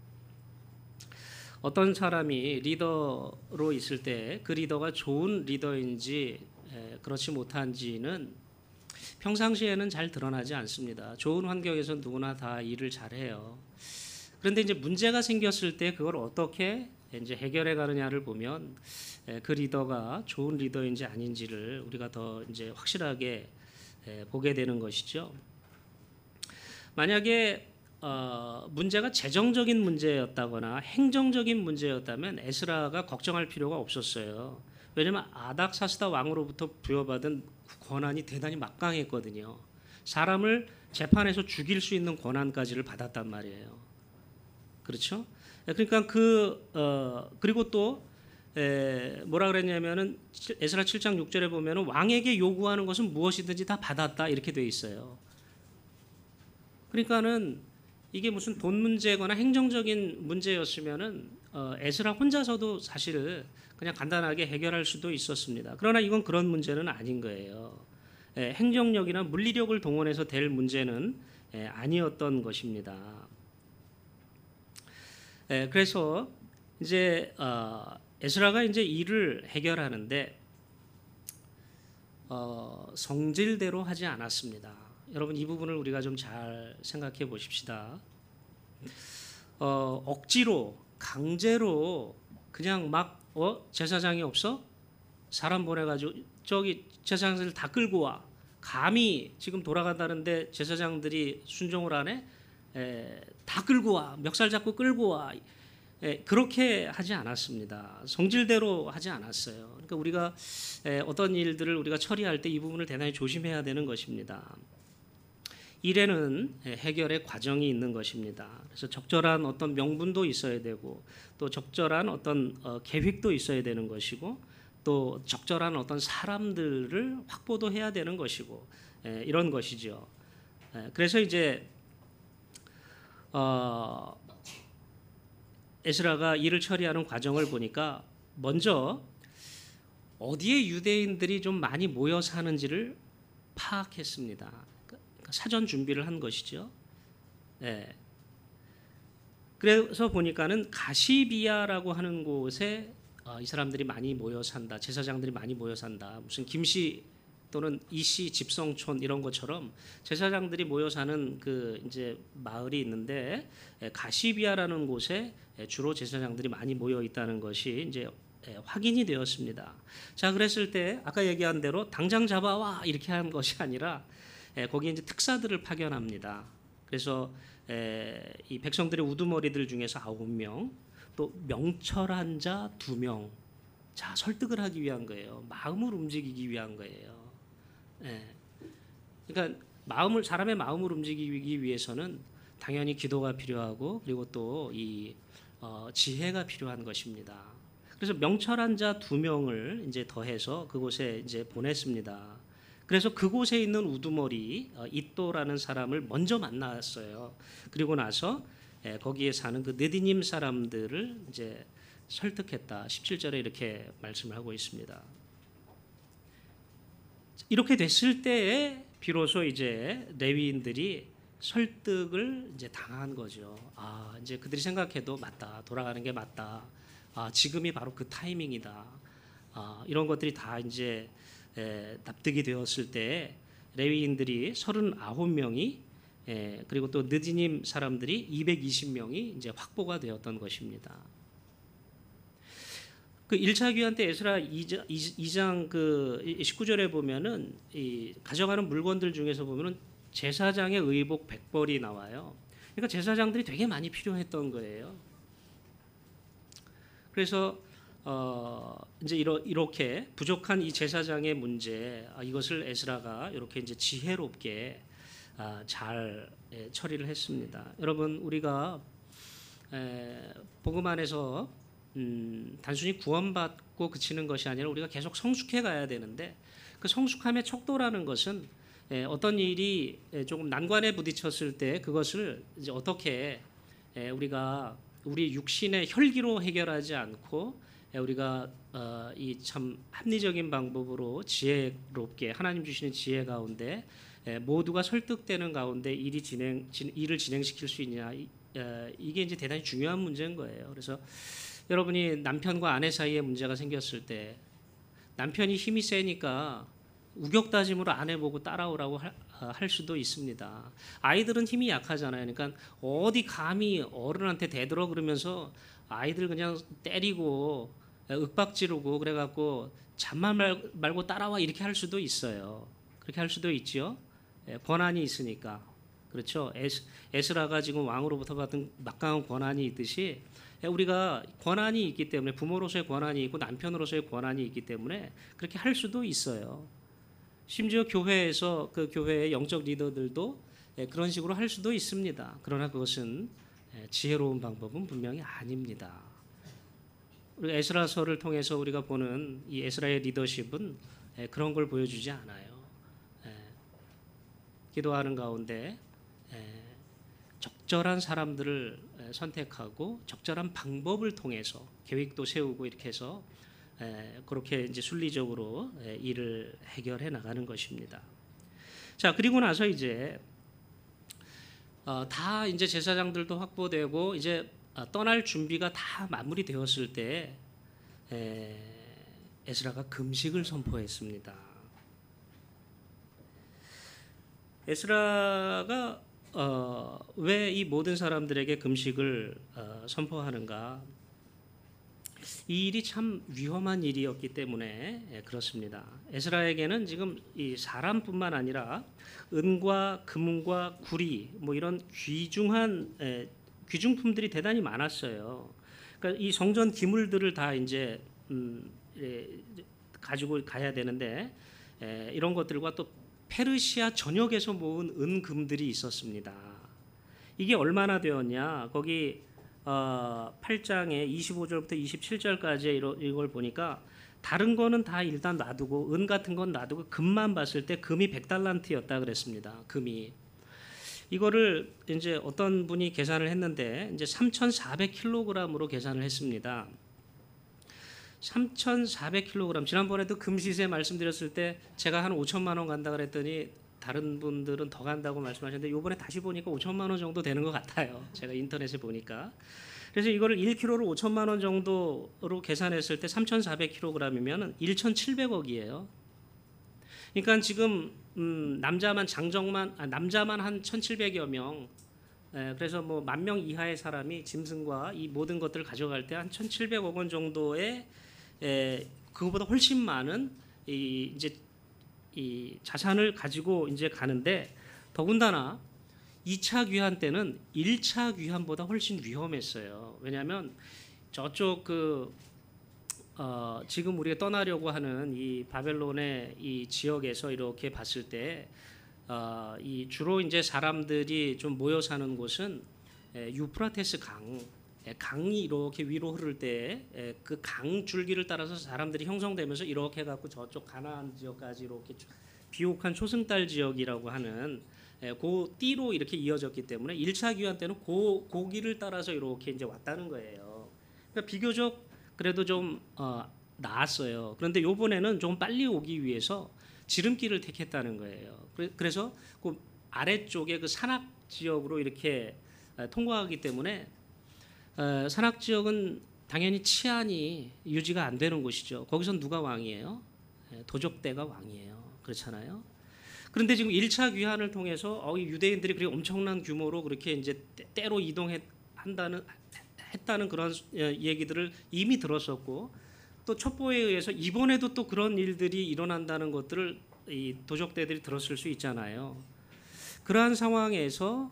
어떤 사람이 리더로 있을 때 그 리더가 좋은 리더인지 그렇지 못한지는 평상시에는 잘 드러나지 않습니다. 좋은 환경에서 누구나 다 일을 잘해요. 그런데 이제 문제가 생겼을 때 그걸 어떻게 이제 해결해 가느냐를 보면 그 리더가 좋은 리더인지 아닌지를 우리가 더 이제 확실하게 보게 되는 것이죠. 만약에 문제가 재정적인 문제였다거나 행정적인 문제였다면 에스라가 걱정할 필요가 없었어요. 왜냐하면 아닥사스다 왕으로부터 부여받은 권한이 대단히 막강했거든요. 사람을 재판에서 죽일 수 있는 권한까지를 받았단 말이에요. 그렇죠? 그러니까 그리고 또 뭐라 그랬냐면은 에스라 7장 6절에 보면은 왕에게 요구하는 것은 무엇이든지 다 받았다 이렇게 돼 있어요. 그러니까는 이게 무슨 돈 문제거나 행정적인 문제였으면은 에스라 혼자서도 사실 그냥 간단하게 해결할 수도 있었습니다. 그러나 이건 그런 문제는 아닌 거예요. 행정력이나 물리력을 동원해서 될 문제는 아니었던 것입니다. 그래서 이제 에스라가 이제 일을 해결하는데 성질대로 하지 않았습니다. 여러분 이 부분을 우리가 좀 잘 생각해 보십시다. 억지로 강제로 그냥 막 제사장이 없어? 사람 보내가지고 저기 제사장들 다 끌고 와. 감히 지금 돌아간다는데 제사장들이 순종을 안 해? 다 끌고 와. 멱살 잡고 끌고 와. 그렇게 하지 않았습니다. 성질대로 하지 않았어요. 그러니까 우리가 어떤 일들을 우리가 처리할 때 이 부분을 대단히 조심해야 되는 것입니다. 일에는 해결의 과정이 있는 것입니다. 그래서 적절한 어떤 명분도 있어야 되고 또 적절한 어떤 계획도 있어야 되는 것이고 또 적절한 어떤 사람들을 확보도 해야 되는 것이고 이런 것이죠. 그래서 이제 에스라가 일을 처리하는 과정을 보니까 먼저 어디에 유대인들이 좀 많이 모여 사는지를 파악했습니다. 사전 준비를 한 것이죠. 그래서 보니까는 가시비아라고 하는 곳에 이 사람들이 많이 모여 산다. 제사장들이 많이 모여 산다. 무슨 김씨 또는 이씨 집성촌 이런 것처럼 제사장들이 모여 사는 그 이제 마을이 있는데 가시비아라는 곳에 주로 제사장들이 많이 모여 있다는 것이 이제 확인이 되었습니다. 자, 그랬을 때 아까 얘기한 대로 당장 잡아와 이렇게 한 것이 아니라 거기에 이제 특사들을 파견합니다. 그래서 이 백성들의 우두머리들 중에서 9명, 또 명철한 자 2명, 자 설득을 하기 위한 거예요. 마음을 움직이기 위한 거예요. 그러니까 사람의 마음을 움직이기 위해서는 당연히 기도가 필요하고 그리고 또 이 지혜가 필요한 것입니다. 그래서 명철한 자 2명을 이제 더해서 그곳에 이제 보냈습니다. 그래서 그곳에 있는 우두머리 이또라는 사람을 먼저 만났어요. 그리고 나서 거기에 사는 그 느디님 사람들을 이제 설득했다. 17절에 이렇게 말씀을 하고 있습니다. 이렇게 됐을 때에 비로소 이제 레위인들이 설득을 이제 당한 거죠. 아, 이제 그들이 생각해도 맞다. 돌아가는 게 맞다. 아, 지금이 바로 그 타이밍이다. 이런 것들이 다 이제 납득이 되었을 때 레위인들이 39명이 그리고 또 느디님 사람들이 220명이 이제 확보가 되었던 것입니다. 그 1차 귀환 때 에스라 2장 그 19절에 보면은 이 가져가는 물건들 중에서 보면은 제사장의 의복 100벌이 나와요. 그러니까 제사장들이 되게 많이 필요했던 거예요. 그래서 이제 이렇게 부족한 이 제사장의 문제 이것을 에스라가 이렇게 이제 지혜롭게 잘 처리를 했습니다. 여러분 우리가 복음 안에서 단순히 구원받고 그치는 것이 아니라 우리가 계속 성숙해 가야 되는데 그 성숙함의 척도라는 것은 어떤 일이 조금 난관에 부딪혔을 때 그것을 이제 어떻게 우리가 우리 육신의 혈기로 해결하지 않고 우리가 이 참 합리적인 방법으로 지혜롭게 하나님 주시는 지혜 가운데 모두가 설득되는 가운데 일을 진행시킬 수 있냐 이게 이제 대단히 중요한 문제인 거예요. 그래서 여러분이 남편과 아내 사이에 문제가 생겼을 때 남편이 힘이 세니까 우격다짐으로 아내 보고 따라오라고 할 수도 있습니다. 아이들은 힘이 약하잖아요. 그러니까 어디 감히 어른한테 대들어 그러면서 아이들 그냥 때리고 윽박지르고 그래갖고 잠만 말고 따라와 이렇게 할 수도 있어요. 그렇게 할 수도 있죠. 권한이 있으니까. 그렇죠. 에스라가 지금 왕으로부터 받은 막강한 권한이 있듯이 우리가 권한이 있기 때문에 부모로서의 권한이 있고 남편으로서의 권한이 있기 때문에 그렇게 할 수도 있어요. 심지어 교회에서 그 교회의 영적 리더들도 그런 식으로 할 수도 있습니다. 그러나 그것은 지혜로운 방법은 분명히 아닙니다. 우리 에스라서를 통해서 우리가 보는 이 에스라의 리더십은 그런 걸 보여주지 않아요. 기도하는 가운데 적절한 사람들을 선택하고 적절한 방법을 통해서 계획도 세우고 이렇게 해서 그렇게 이제 순리적으로 일을 해결해 나가는 것입니다. 자, 그리고 나서 이제 다 이제 제사장들도 확보되고 이제 떠날 준비가 다 마무리되었을 때 에스라가 금식을 선포했습니다. 에스라가 왜 이 모든 사람들에게 금식을 선포하는가? 이 일이 참 위험한 일이었기 때문에 그렇습니다. 에스라에게는 지금 이 사람뿐만 아니라 은과 금과 구리 뭐 이런 귀중한 귀중품들이 대단히 많았어요. 그러니까 이 성전 기물들을 다 이제 가지고 가야 되는데 이런 것들과 또 페르시아 전역에서 모은 은금들이 있었습니다. 이게 얼마나 되었냐? 거기 8장에 25절부터 27절까지 이걸 보니까 다른 거는 다 일단 놔두고 은 같은 건 놔두고 금만 봤을 때 금이 100달란트였다 그랬습니다. 금이. 이거를 이제 어떤 분이 계산을 했는데 이제 3,400kg으로 계산을 했습니다. 3,400kg. 지난번에도 금시세 말씀드렸을 때 제가 한 5천만 원 간다 그랬더니 다른 분들은 더 간다고 말씀하셨는데 이번에 다시 보니까 5천만 원 정도 되는 것 같아요. 제가 인터넷에 보니까. 그래서 이거를 1kg를 5천만 원 정도로 계산했을 때 3,400kg이면 1,700억이에요. 그러니까 지금 남자만 한 1,700여 명. 그래서 뭐 10,000명 이하의 사람이 짐승과 이 모든 것들을 가져갈 때 한 1,700억 원 정도의 그거보다 훨씬 많은 이제 이 자산을 가지고 이제 가는데 더군다나 2차 귀환 때는 1차 귀환보다 훨씬 위험했어요. 왜냐하면 저쪽 지금 우리가 떠나려고 하는 이 바벨론의 이 지역에서 이렇게 봤을 때 이 주로 이제 사람들이 좀 모여 사는 곳은 유프라테스 강이 이렇게 위로 흐를 때 그 강 줄기를 따라서 사람들이 형성되면서 이렇게 갖고 저쪽 가나안 지역까지 이렇게 비옥한 초승달 지역이라고 하는 그 띠로 이렇게 이어졌기 때문에 1차 귀환 때는 그 길을 따라서 이렇게 이제 왔다는 거예요. 그러니까 비교적 그래도 좀 나았어요. 그런데 이번에는 좀 빨리 오기 위해서 지름길을 택했다는 거예요. 그래서 그 아래쪽에 그 산악 지역으로 이렇게 통과하기 때문에 산악 지역은 당연히 치안이 유지가 안 되는 곳이죠. 거기선 누가 왕이에요? 도적대가 왕이에요. 그렇잖아요. 그런데 지금 1차 귀환을 통해서 유대인들이 그렇게 엄청난 규모로 그렇게 이제 때로 했다는 그런 얘기들을 이미 들었었고 또 첩보에 의해서 이번에도 또 그런 일들이 일어난다는 것들을 이 도적대들이 들었을 수 있잖아요. 그러한 상황에서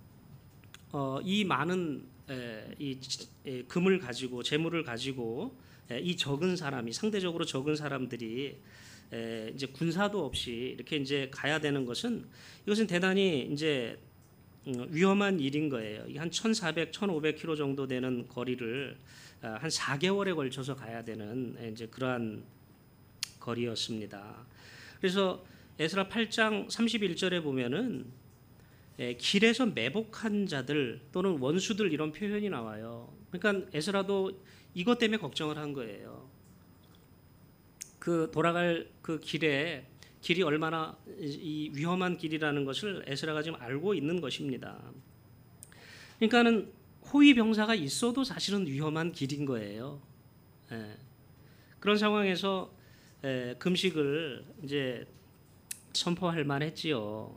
이 많은 이 금을 가지고 재물을 가지고 이 적은 사람이 상대적으로 적은 사람들이 이제 군사도 없이 이렇게 이제 가야 되는 것은 이것은 대단히 이제 위험한 일인 거예요. 한 1,400, 1,500km 정도 되는 거리를 한 4개월에 걸쳐서 가야 되는 이제 그러한 거리였습니다. 그래서 에스라 8장 31절에 보면은 길에서 매복한 자들 또는 원수들 이런 표현이 나와요. 그러니까 에스라도 이것 때문에 걱정을 한 거예요. 그 돌아갈 그 길이 얼마나 이 위험한 길이라는 것을 에스라가 지금 알고 있는 것입니다. 그러니까는 호위 병사가 있어도 사실은 위험한 길인 거예요. 그런 상황에서 금식을 이제 선포할 만했지요.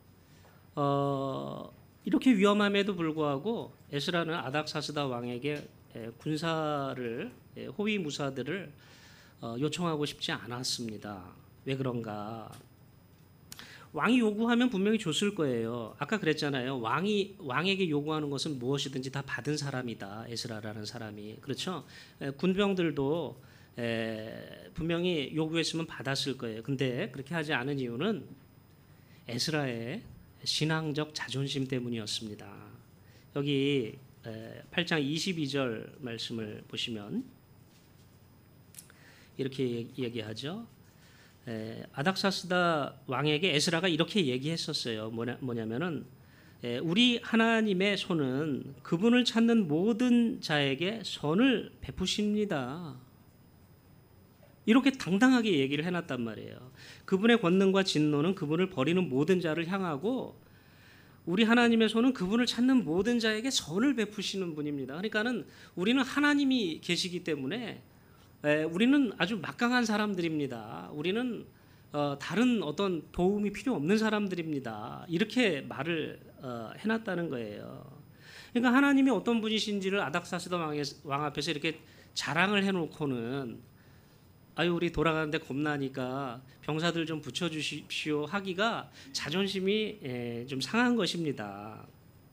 이렇게 위험함에도 불구하고 에스라는 아닥사스다 왕에게 군사를 호위 무사들을 요청하고 싶지 않았습니다. 왜 그런가? 왕이 요구하면 분명히 줬을 거예요. 아까 그랬잖아요. 왕에게 요구하는 것은 무엇이든지 다 받은 사람이다. 에스라라는 사람이. 그렇죠? 군병들도 분명히 요구했으면 받았을 거예요. 근데 그렇게 하지 않은 이유는 에스라의 신앙적 자존심 때문이었습니다. 여기 8장 22절 말씀을 보시면 이렇게 얘기하죠. 아닥사스다 왕에게 에스라가 이렇게 얘기했었어요. 뭐냐면은 우리 하나님의 손은 그분을 찾는 모든 자에게 선을 베푸십니다. 이렇게 당당하게 얘기를 해놨단 말이에요. 그분의 권능과 진노는 그분을 버리는 모든 자를 향하고 우리 하나님의 손은 그분을 찾는 모든 자에게 선을 베푸시는 분입니다. 그러니까는 우리는 하나님이 계시기 때문에 우리는 아주 막강한 사람들입니다. 우리는 다른 어떤 도움이 필요 없는 사람들입니다. 이렇게 말을 해놨다는 거예요. 그러니까 하나님이 어떤 분이신지를 아닥사스다 왕 앞에서 이렇게 자랑을 해놓고는 아유 우리 돌아가는데 겁나니까 병사들 좀 붙여주십시오 하기가 자존심이 좀 상한 것입니다.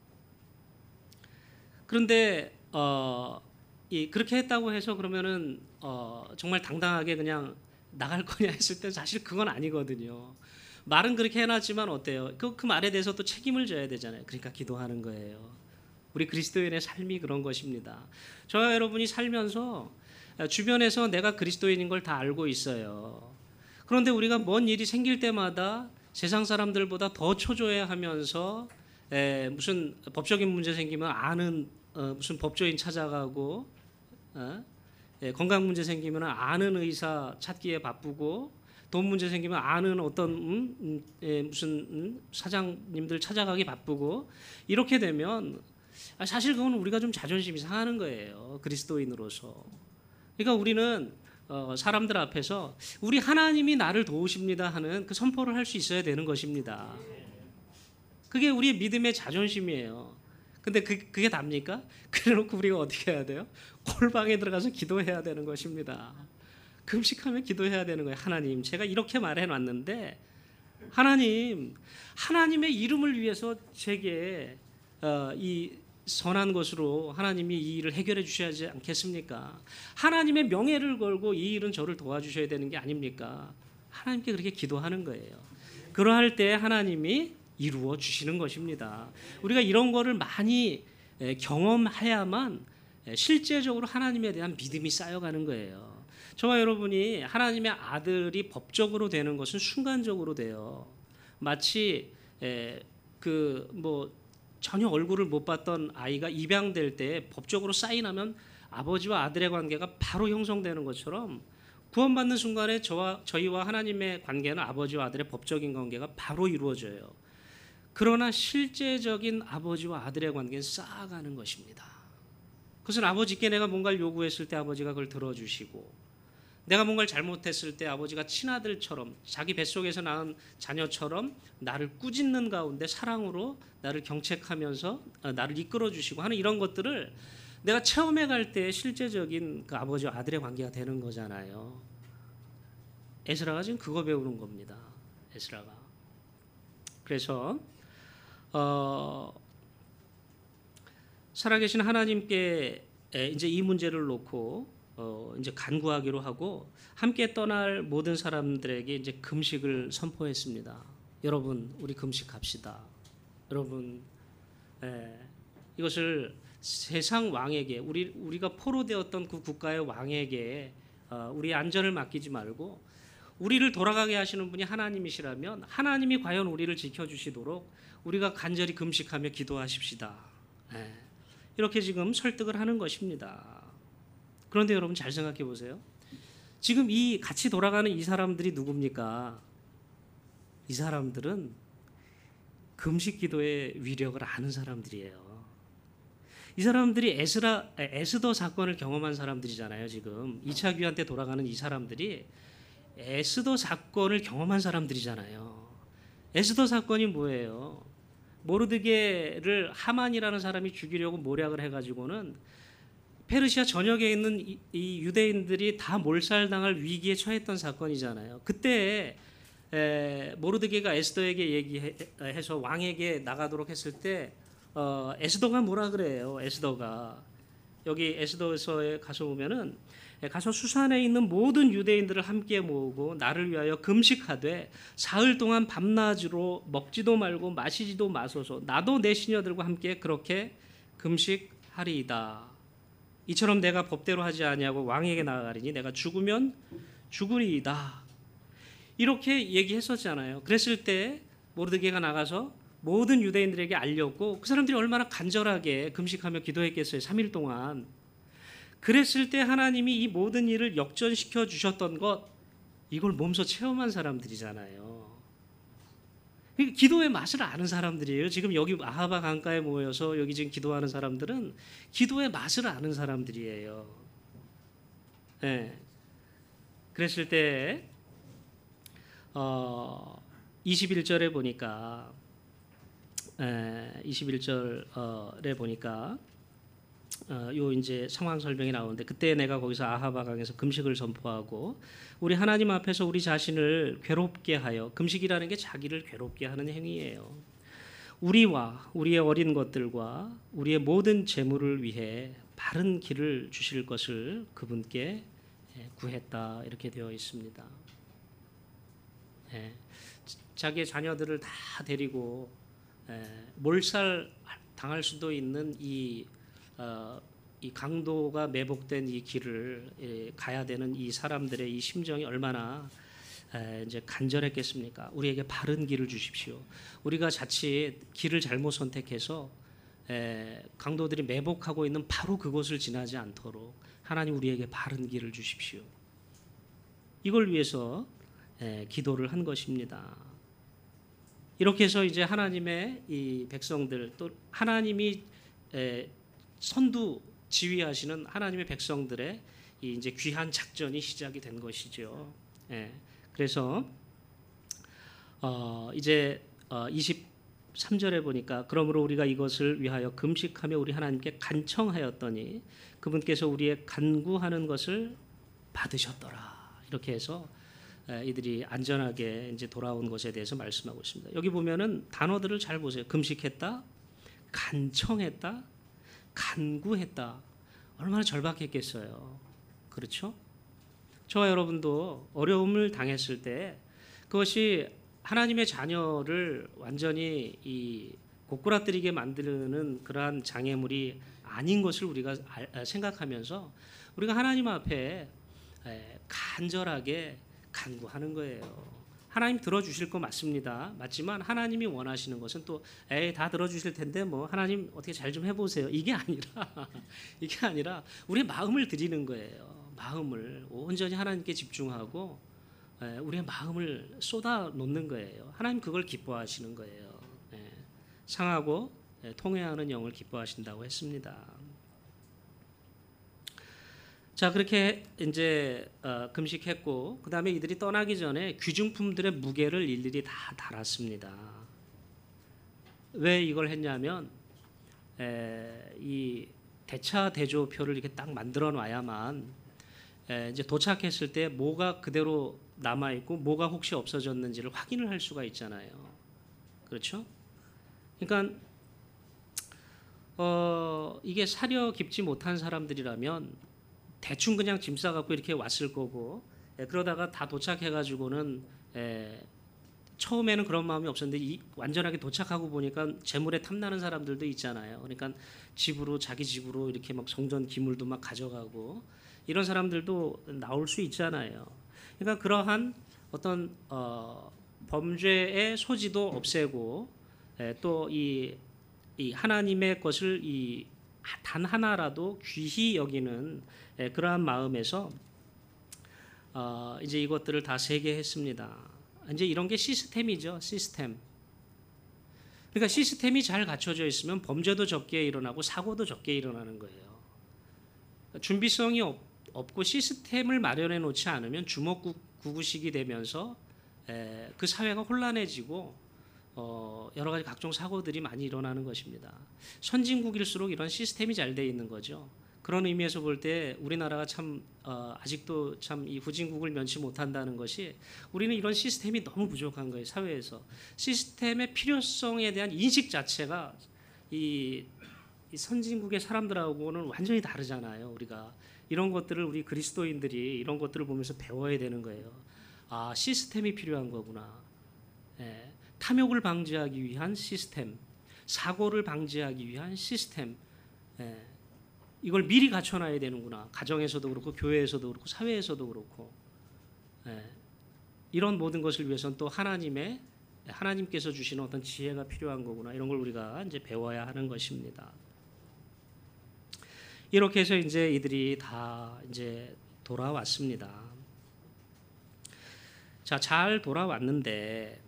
그런데 그렇게 했다고 해서 그러면은 정말 당당하게 그냥 나갈 거냐 했을 때 사실 그건 아니거든요. 말은 그렇게 해놨지만 어때요? 그 말에 대해서 또 책임을 져야 되잖아요. 그러니까 기도하는 거예요. 우리 그리스도인의 삶이 그런 것입니다. 저와 여러분이 살면서 주변에서 내가 그리스도인인 걸 다 알고 있어요. 그런데 우리가 뭔 일이 생길 때마다 세상 사람들보다 더 초조해하면서 무슨 법적인 문제 생기면 아는 무슨 법조인 찾아가고 건강 문제 생기면 아는 의사 찾기에 바쁘고 돈 문제 생기면 아는 어떤 무슨 사장님들 찾아가기 바쁘고 이렇게 되면 사실 그건 우리가 좀 자존심이 상하는 거예요. 그리스도인으로서. 그러니까 우리는 사람들 앞에서 우리 하나님이 나를 도우십니다 하는 그 선포를 할 수 있어야 되는 것입니다. 그게 우리의 믿음의 자존심이에요. 근데 그게 답니까? 그래놓고 우리가 어떻게 해야 돼요? 골방에 들어가서 기도해야 되는 것입니다. 금식하며 기도해야 되는 거예요. 하나님, 제가 이렇게 말해놨는데 하나님의 이름을 위해서 제게 이 선한 것으로 하나님이 이 일을 해결해 주셔야지 않겠습니까? 하나님의 명예를 걸고 이 일은 저를 도와주셔야 되는 게 아닙니까? 하나님께 그렇게 기도하는 거예요. 그러할 때 하나님이 이루어 주시는 것입니다. 우리가 이런 거를 많이 경험해야만 실제적으로 하나님에 대한 믿음이 쌓여가는 거예요. 저와 여러분이 하나님의 아들이 법적으로 되는 것은 순간적으로 돼요. 마치 전혀 얼굴을 못 봤던 아이가 입양될 때 법적으로 사인하면 아버지와 아들의 관계가 바로 형성되는 것처럼 구원받는 순간에 저희와 하나님의 관계는 아버지와 아들의 법적인 관계가 바로 이루어져요. 그러나 실제적인 아버지와 아들의 관계는 쌓아가는 것입니다. 그것은 아버지께 내가 뭔가를 요구했을 때 아버지가 그걸 들어주시고 내가 뭔가를 잘못했을 때 아버지가 친아들처럼 자기 뱃속에서 낳은 자녀처럼 나를 꾸짖는 가운데 사랑으로 나를 경책하면서 나를 이끌어주시고 하는 이런 것들을 내가 체험해 갈 때 실제적인 그 아버지와 아들의 관계가 되는 거잖아요. 에스라가 지금 그거 배우는 겁니다. 에스라가. 그래서 살아계신 하나님께 이제 이 문제를 놓고 이제 간구하기로 하고 함께 떠날 모든 사람들에게 이제 금식을 선포했습니다. 여러분, 우리 금식합시다. 여러분, 이것을 세상 왕에게 우리가 포로되었던 그 국가의 왕에게 우리의 안전을 맡기지 말고 우리를 돌아가게 하시는 분이 하나님이시라면 하나님이 과연 우리를 지켜주시도록 우리가 간절히 금식하며 기도하십시다. 이렇게 지금 설득을 하는 것입니다. 그런데 여러분 잘 생각해 보세요. 지금 이 같이 돌아가는 이 사람들이 누굽니까? 이 사람들은 금식 기도의 위력을 아는 사람들이에요. 이 사람들이 에스더 사건을 경험한 사람들이잖아요. 지금 2차 귀환 때 돌아가는 이 사람들이 에스더 사건을 경험한 사람들이잖아요. 에스더 사건이 뭐예요? 모르드게를 하만이라는 사람이 죽이려고 모략을 해가지고는 페르시아 전역에 있는 이 유대인들이 다 몰살당할 위기에 처했던 사건이잖아요. 그때 모르드게가 에스더에게 얘기해서 왕에게 나가도록 했을 때 에스더가 뭐라 그래요? 에스더가 여기 에스더서에 가서 보면은 가서 수산에 있는 모든 유대인들을 함께 모으고 나를 위하여 금식하되 사흘 동안 밤낮으로 먹지도 말고 마시지도 마소서 나도 내 시녀들과 함께 그렇게 금식하리이다. 이처럼 내가 법대로 하지 아니하고 왕에게 나아가리니 내가 죽으면 죽으리이다. 이렇게 얘기했었잖아요. 그랬을 때 모르드게가 나가서 모든 유대인들에게 알렸고 그 사람들이 얼마나 간절하게 금식하며 기도했겠어요. 3일 동안. 그랬을 때 하나님이 이 모든 일을 역전시켜 주셨던 것 이걸 몸소 체험한 사람들이잖아요. 기도의 맛을 아는 사람들이에요. 지금 여기 아하바 강가에 모여서 여기 지금 기도하는 사람들은 기도의 맛을 아는 사람들이에요. 네. 그랬을 때 21절에 보니까 21절에 보니까 요 이제 상황 설명이 나오는데 그때 내가 거기서 아하바 강에서 금식을 선포하고 우리 하나님 앞에서 우리 자신을 괴롭게 하여 금식이라는 게 자기를 괴롭게 하는 행위예요. 우리와 우리의 어린 것들과 우리의 모든 재물을 위해 바른 길을 주실 것을 그분께 구했다 이렇게 되어 있습니다. 자기의 자녀들을 다 데리고 몰살 당할 수도 있는 이 강도가 매복된 이 길을 가야 되는 이 사람들의 이 심정이 얼마나 이제 간절했겠습니까? 우리에게 바른 길을 주십시오. 우리가 자칫 길을 잘못 선택해서 강도들이 매복하고 있는 바로 그곳을 지나지 않도록 하나님 우리에게 바른 길을 주십시오. 이걸 위해서 기도를 한 것입니다. 이렇게 해서 이제 하나님의 이 백성들 또 하나님이 선두 지휘하시는 하나님의 백성들의 이 이제 귀한 작전이 시작이 된 것이죠. 그래서 이제 23절에 보니까 그러므로 우리가 이것을 위하여 금식하며 우리 하나님께 간청하였더니 그분께서 우리의 간구하는 것을 받으셨더라. 이렇게 해서 이들이 안전하게 이제 돌아온 것에 대해서 말씀하고 있습니다. 여기 보면은 단어들을 잘 보세요. 금식했다, 간청했다, 간구했다. 얼마나 절박했겠어요. 그렇죠? 저와 여러분도 어려움을 당했을 때 그것이 하나님의 자녀를 완전히 이 고꾸라뜨리게 만드는 그러한 장애물이 아닌 것을 우리가 생각하면서 우리가 하나님 앞에 간절하게 간구하는 거예요. 하나님 들어주실 거 맞습니다. 맞지만 하나님이 원하시는 것은 또 다 들어주실 텐데 뭐 하나님 어떻게 잘 좀 해보세요. 이게 아니라 우리의 마음을 드리는 거예요. 마음을 온전히 하나님께 집중하고 우리의 마음을 쏟아 놓는 거예요. 하나님 그걸 기뻐하시는 거예요. 상하고 통회하는 영을 기뻐하신다고 했습니다. 자 그렇게 이제 금식했고 그 다음에 이들이 떠나기 전에 귀중품들의 무게를 일일이 다 달았습니다. 왜 이걸 했냐면 이 대차 대조표를 이렇게 딱 만들어 놔야만 이제 도착했을 때 뭐가 그대로 남아 있고 뭐가 혹시 없어졌는지를 확인을 할 수가 있잖아요. 그렇죠? 그러니까 이게 사려 깊지 못한 사람들이라면 대충 그냥 짐 싸갖고 이렇게 왔을 거고 그러다가 다 도착해가지고는 처음에는 그런 마음이 없었는데 완전하게 도착하고 보니까 재물에 탐나는 사람들도 있잖아요. 그러니까 자기 집으로 이렇게 막 성전 기물도 막 가져가고 이런 사람들도 나올 수 있잖아요. 그러니까 그러한 어떤 범죄의 소지도 없애고 또 이 하나님의 것을 단 하나라도 귀히 여기는 그러한 마음에서 이제 이것들을 다 세개했습니다. 이제 이런 게 시스템이죠. 시스템. 그러니까 시스템이 잘 갖춰져 있으면 범죄도 적게 일어나고 사고도 적게 일어나는 거예요. 준비성이 없고 시스템을 마련해 놓지 않으면 주먹구구식이 되면서 그 사회가 혼란해지고 여러 가지 각종 사고들이 많이 일어나는 것입니다. 선진국일수록 이런 시스템이 잘 돼 있는 거죠. 그런 의미에서 볼 때 우리나라가 참 아직도 참 이 후진국을 면치 못한다는 것이 우리는 이런 시스템이 너무 부족한 거예요. 사회에서 시스템의 필요성에 대한 인식 자체가 이 선진국의 사람들하고는 완전히 다르잖아요. 우리가 이런 것들을 우리 그리스도인들이 이런 것들을 보면서 배워야 되는 거예요. 아, 시스템이 필요한 거구나. 예, 탐욕을 방지하기 위한 시스템, 사고를 방지하기 위한 시스템, 예, 이걸 미리 갖춰놔야 되는구나. 가정에서도 그렇고 교회에서도 그렇고 사회에서도 그렇고, 예, 이런 모든 것을 위해서는 또 하나님께서 주시는 어떤 지혜가 필요한 거구나. 이런 걸 우리가 이제 배워야 하는 것입니다. 이렇게 해서 이제 이들이 다 이제 돌아왔습니다. 자, 잘 돌아왔는데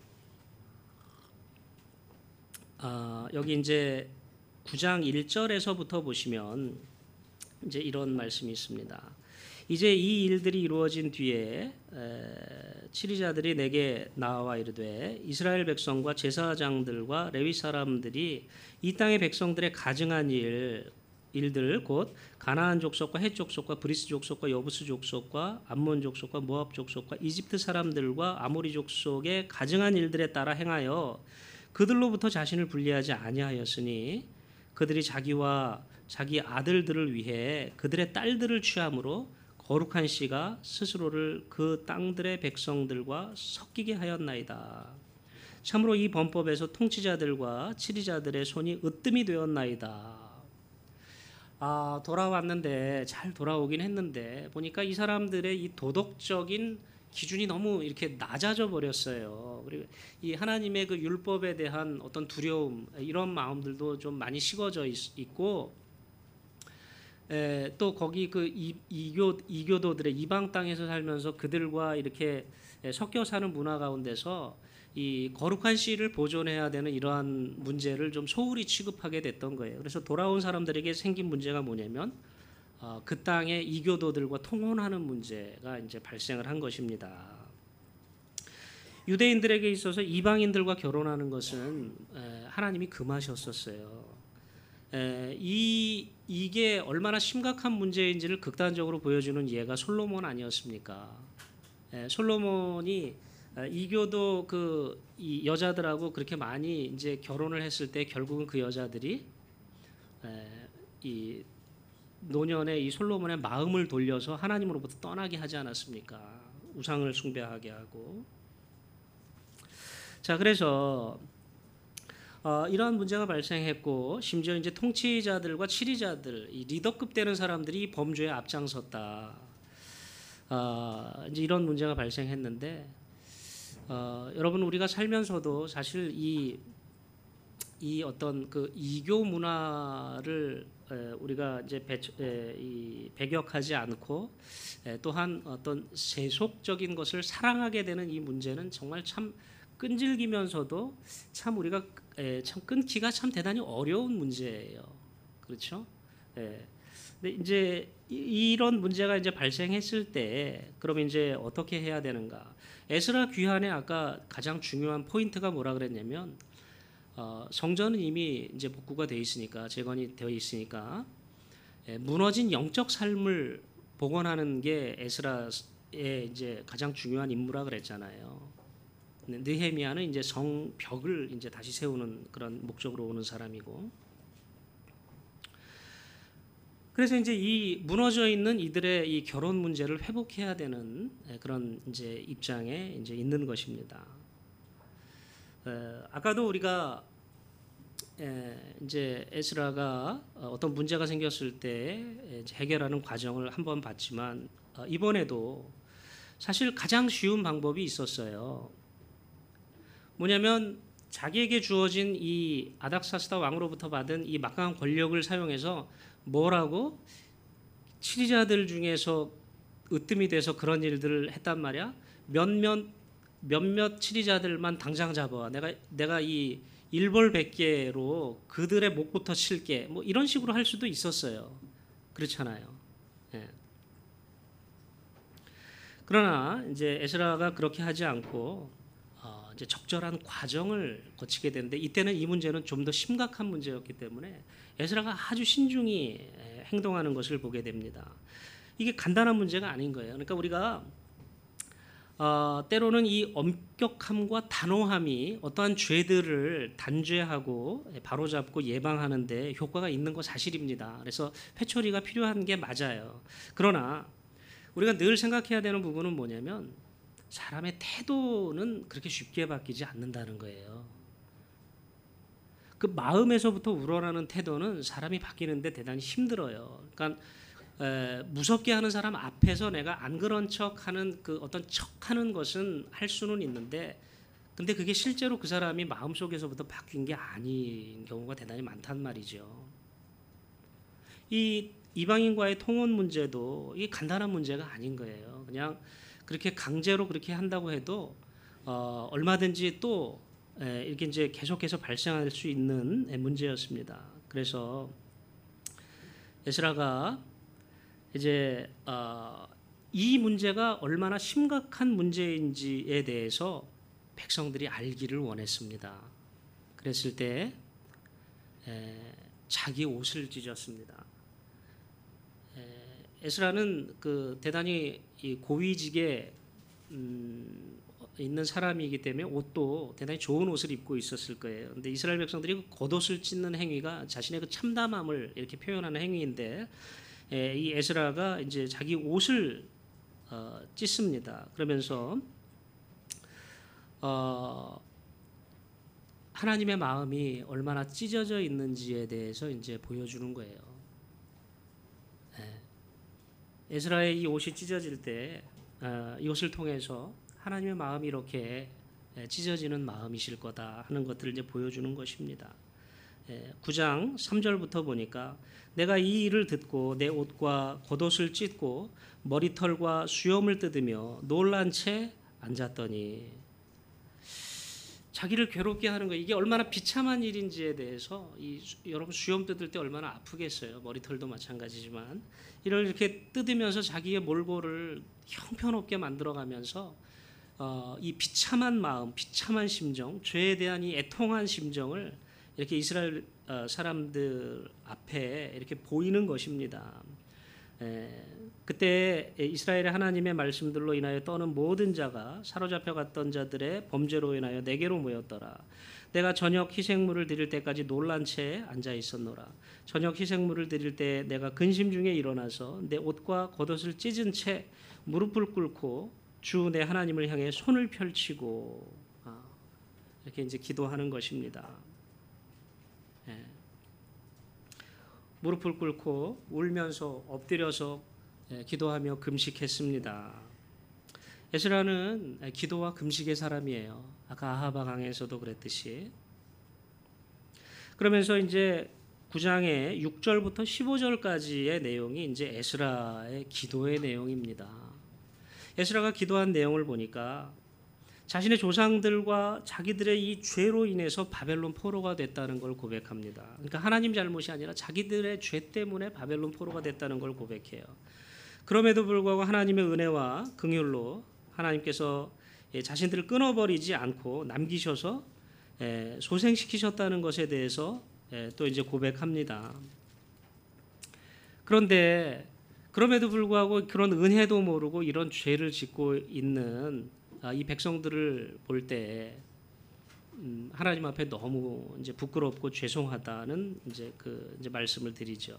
여기 이제 9장 1절에서부터 보시면 이제 이런 말씀이 있습니다. 이제 이 일들이 이루어진 뒤에 치리자들이 내게 나와 이르되 이스라엘 백성과 제사장들과 레위 사람들이 이 땅의 백성들의 가증한 일들 곧 가나안 족속과 헷 족속과 브리스 족속과 여부스 족속과 암몬 족속과 모압 족속과 이집트 사람들과 아모리 족속의 가증한 일들에 따라 행하여 그들로부터 자신을 분리하지 아니하였으니 그들이 자기와 자기 아들들을 위해 그들의 딸들을 취함으로 거룩한 씨가 스스로를 그 땅들의 백성들과 섞이게 하였나이다. 참으로 이 범법에서 통치자들과 치리자들의 손이 으뜸이 되었나이다. 돌아왔는데 잘 돌아오긴 했는데 보니까 이 사람들의 이 도덕적인 기준이 너무 이렇게 낮아져 버렸어요. 그리고 이 하나님의 그 율법에 대한 어떤 두려움 이런 마음들도 좀 많이 식어져 있고 또 거기 그 이교도들의 이방 땅에서 살면서 그들과 이렇게 섞여 사는 문화 가운데서 이 거룩한 씨를 보존해야 되는 이러한 문제를 좀 소홀히 취급하게 됐던 거예요. 그래서 돌아온 사람들에게 생긴 문제가 뭐냐면 그 땅의 이교도들과 통혼하는 문제가 이제 발생을 한 것입니다. 유대인들에게 있어서 이방인들과 결혼하는 것은 하나님이 금하셨었어요. 이게 얼마나 심각한 문제인지를 극단적으로 보여주는 예가 솔로몬 아니었습니까? 솔로몬이 이교도 이 여자들하고 그렇게 많이 이제 결혼을 했을 때 결국은 그 여자들이 이 노년의 이 솔로몬의 마음을 돌려서 하나님으로부터 떠나게 하지 않았습니까? 우상을 숭배하게 하고. 자, 그래서 이러한 문제가 발생했고 심지어 이제 통치자들과 치리자들, 이 리더급 되는 사람들이 범죄에 앞장섰다. 이제 이런 문제가 발생했는데 여러분 우리가 살면서도 사실 이 어떤 그 이교 문화를 우리가 이제 배격하지 않고 또한 어떤 세속적인 것을 사랑하게 되는 이 문제는 정말 참 끈질기면서도 참 우리가 참 끊기가 참 대단히 어려운 문제예요. 그렇죠? 근데 이제 이런 문제가 이제 발생했을 때 그럼 이제 어떻게 해야 되는가? 에스라 귀환의 아까 가장 중요한 포인트가 뭐라 그랬냐면 성전은 이미 이제 복구가 돼 있으니까 재건이 되어 있으니까 무너진 영적 삶을 복원하는 게 에스라의 이제 가장 중요한 임무라 그랬잖아요. 느헤미야는 이제 성벽을 이제 다시 세우는 그런 목적으로 오는 사람이고, 그래서 이제 이 무너져 있는 이들의 이 결혼 문제를 회복해야 되는 그런 이제 입장에 이제 있는 것입니다. 아까도 우리가 이제 에스라가 어떤 문제가 생겼을 때 해결하는 과정을 한번 봤지만 이번에도 사실 가장 쉬운 방법이 있었어요. 뭐냐면 자기에게 주어진 이 아닥사스다 왕으로부터 받은 이 막강한 권력을 사용해서 뭐라고 치리자들 중에서 으뜸이 돼서 그런 일들을 했단 말이야. 몇몇 치리자들만 당장 잡아. 내가 이 일벌백계로 그들의 목부터 칠게. 뭐 이런 식으로 할 수도 있었어요. 그렇잖아요. 예. 그러나 이제 에스라가 그렇게 하지 않고 이제 적절한 과정을 거치게 되는데 이때는 이 문제는 좀 더 심각한 문제였기 때문에 에스라가 아주 신중히 행동하는 것을 보게 됩니다. 이게 간단한 문제가 아닌 거예요. 그러니까 우리가 때로는 이 엄격함과 단호함이 어떠한 죄들을 단죄하고 바로잡고 예방하는 데 효과가 있는 거 사실입니다. 그래서 회초리가 필요한 게 맞아요. 그러나 우리가 늘 생각해야 되는 부분은 뭐냐면 사람의 태도는 그렇게 쉽게 바뀌지 않는다는 거예요. 그 마음에서부터 우러나는 태도는 사람이 바뀌는데 대단히 힘들어요. 그러니까 무섭게 하는 사람 앞에서 내가 안 그런 척하는 그 어떤 척하는 것은 할 수는 있는데, 근데 그게 실제로 그 사람이 마음 속에서부터 바뀐 게 아닌 경우가 대단히 많단 말이죠. 이 이방인과의 통혼 문제도 이게 간단한 문제가 아닌 거예요. 그냥 그렇게 강제로 그렇게 한다고 해도 얼마든지 또 이렇게 이제 계속해서 발생할 수 있는 문제였습니다. 그래서 에스라가 이제 이 문제가 얼마나 심각한 문제인지에 대해서 백성들이 알기를 원했습니다. 그랬을 때 자기 옷을 찢었습니다. 에스라는 그 대단히 고위직에 있는 사람이기 때문에 옷도 대단히 좋은 옷을 입고 있었을 거예요. 근데 이스라엘 백성들이 겉옷을 찢는 행위가 자신의 그 참담함을 이렇게 표현하는 행위인데, 이 에스라가 이제 자기 옷을 찢습니다. 그러면서 하나님의 마음이 얼마나 찢어져 있는지에 대해서 이제 보여주는 거예요. 에스라의 이 옷이 찢어질 때 이것을 통해서 하나님의 마음이 이렇게 찢어지는 마음이실 거다 하는 것들을 이제 보여주는 것입니다. 9장 3절부터 보니까 내가 이 일을 듣고 내 옷과 겉옷을 찢고 머리털과 수염을 뜯으며 놀란 채 앉았더니, 자기를 괴롭게 하는 거, 이게 얼마나 비참한 일인지에 대해서 여러분 수염 뜯을 때 얼마나 아프겠어요. 머리털도 마찬가지지만 이를 이렇게 뜯으면서 자기의 몰골을 형편없게 만들어가면서 이 비참한 마음, 비참한 심정, 죄에 대한 이 애통한 심정을 이렇게 이스라엘 사람들 앞에 이렇게 보이는 것입니다. 그때 이스라엘의 하나님의 말씀들로 인하여 떠는 모든 자가 사로잡혀 갔던 자들의 범죄로 인하여 내게로 모였더라. 내가 저녁 희생물을 드릴 때까지 놀란 채 앉아 있었노라. 저녁 희생물을 드릴 때 내가 근심 중에 일어나서 내 옷과 겉옷을 찢은 채 무릎을 꿇고 주 내 하나님을 향해 손을 펼치고 이렇게 이제 기도하는 것입니다. 무릎을 꿇고 울면서 엎드려서 기도하며 금식했습니다. 에스라는 기도와 금식의 사람이에요. 아까 아하바 강에서도 그랬듯이. 그러면서 이제 9장의 6절부터 15절까지의 내용이 이제 에스라의 기도의 내용입니다. 에스라가 기도한 내용을 보니까 자신의 조상들과 자기들의 이 죄로 인해서 바벨론 포로가 됐다는 걸 고백합니다. 그러니까 하나님 잘못이 아니라 자기들의 죄 때문에 바벨론 포로가 됐다는 걸 고백해요. 그럼에도 불구하고 하나님의 은혜와 긍휼로 하나님께서 자신들을 끊어버리지 않고 남기셔서 소생시키셨다는 것에 대해서 또 이제 고백합니다. 그런데 그럼에도 불구하고 그런 은혜도 모르고 이런 죄를 짓고 있는 이 백성들을 볼 때 하나님 앞에 너무 이제 부끄럽고 죄송하다는 이제 이제 말씀을 드리죠.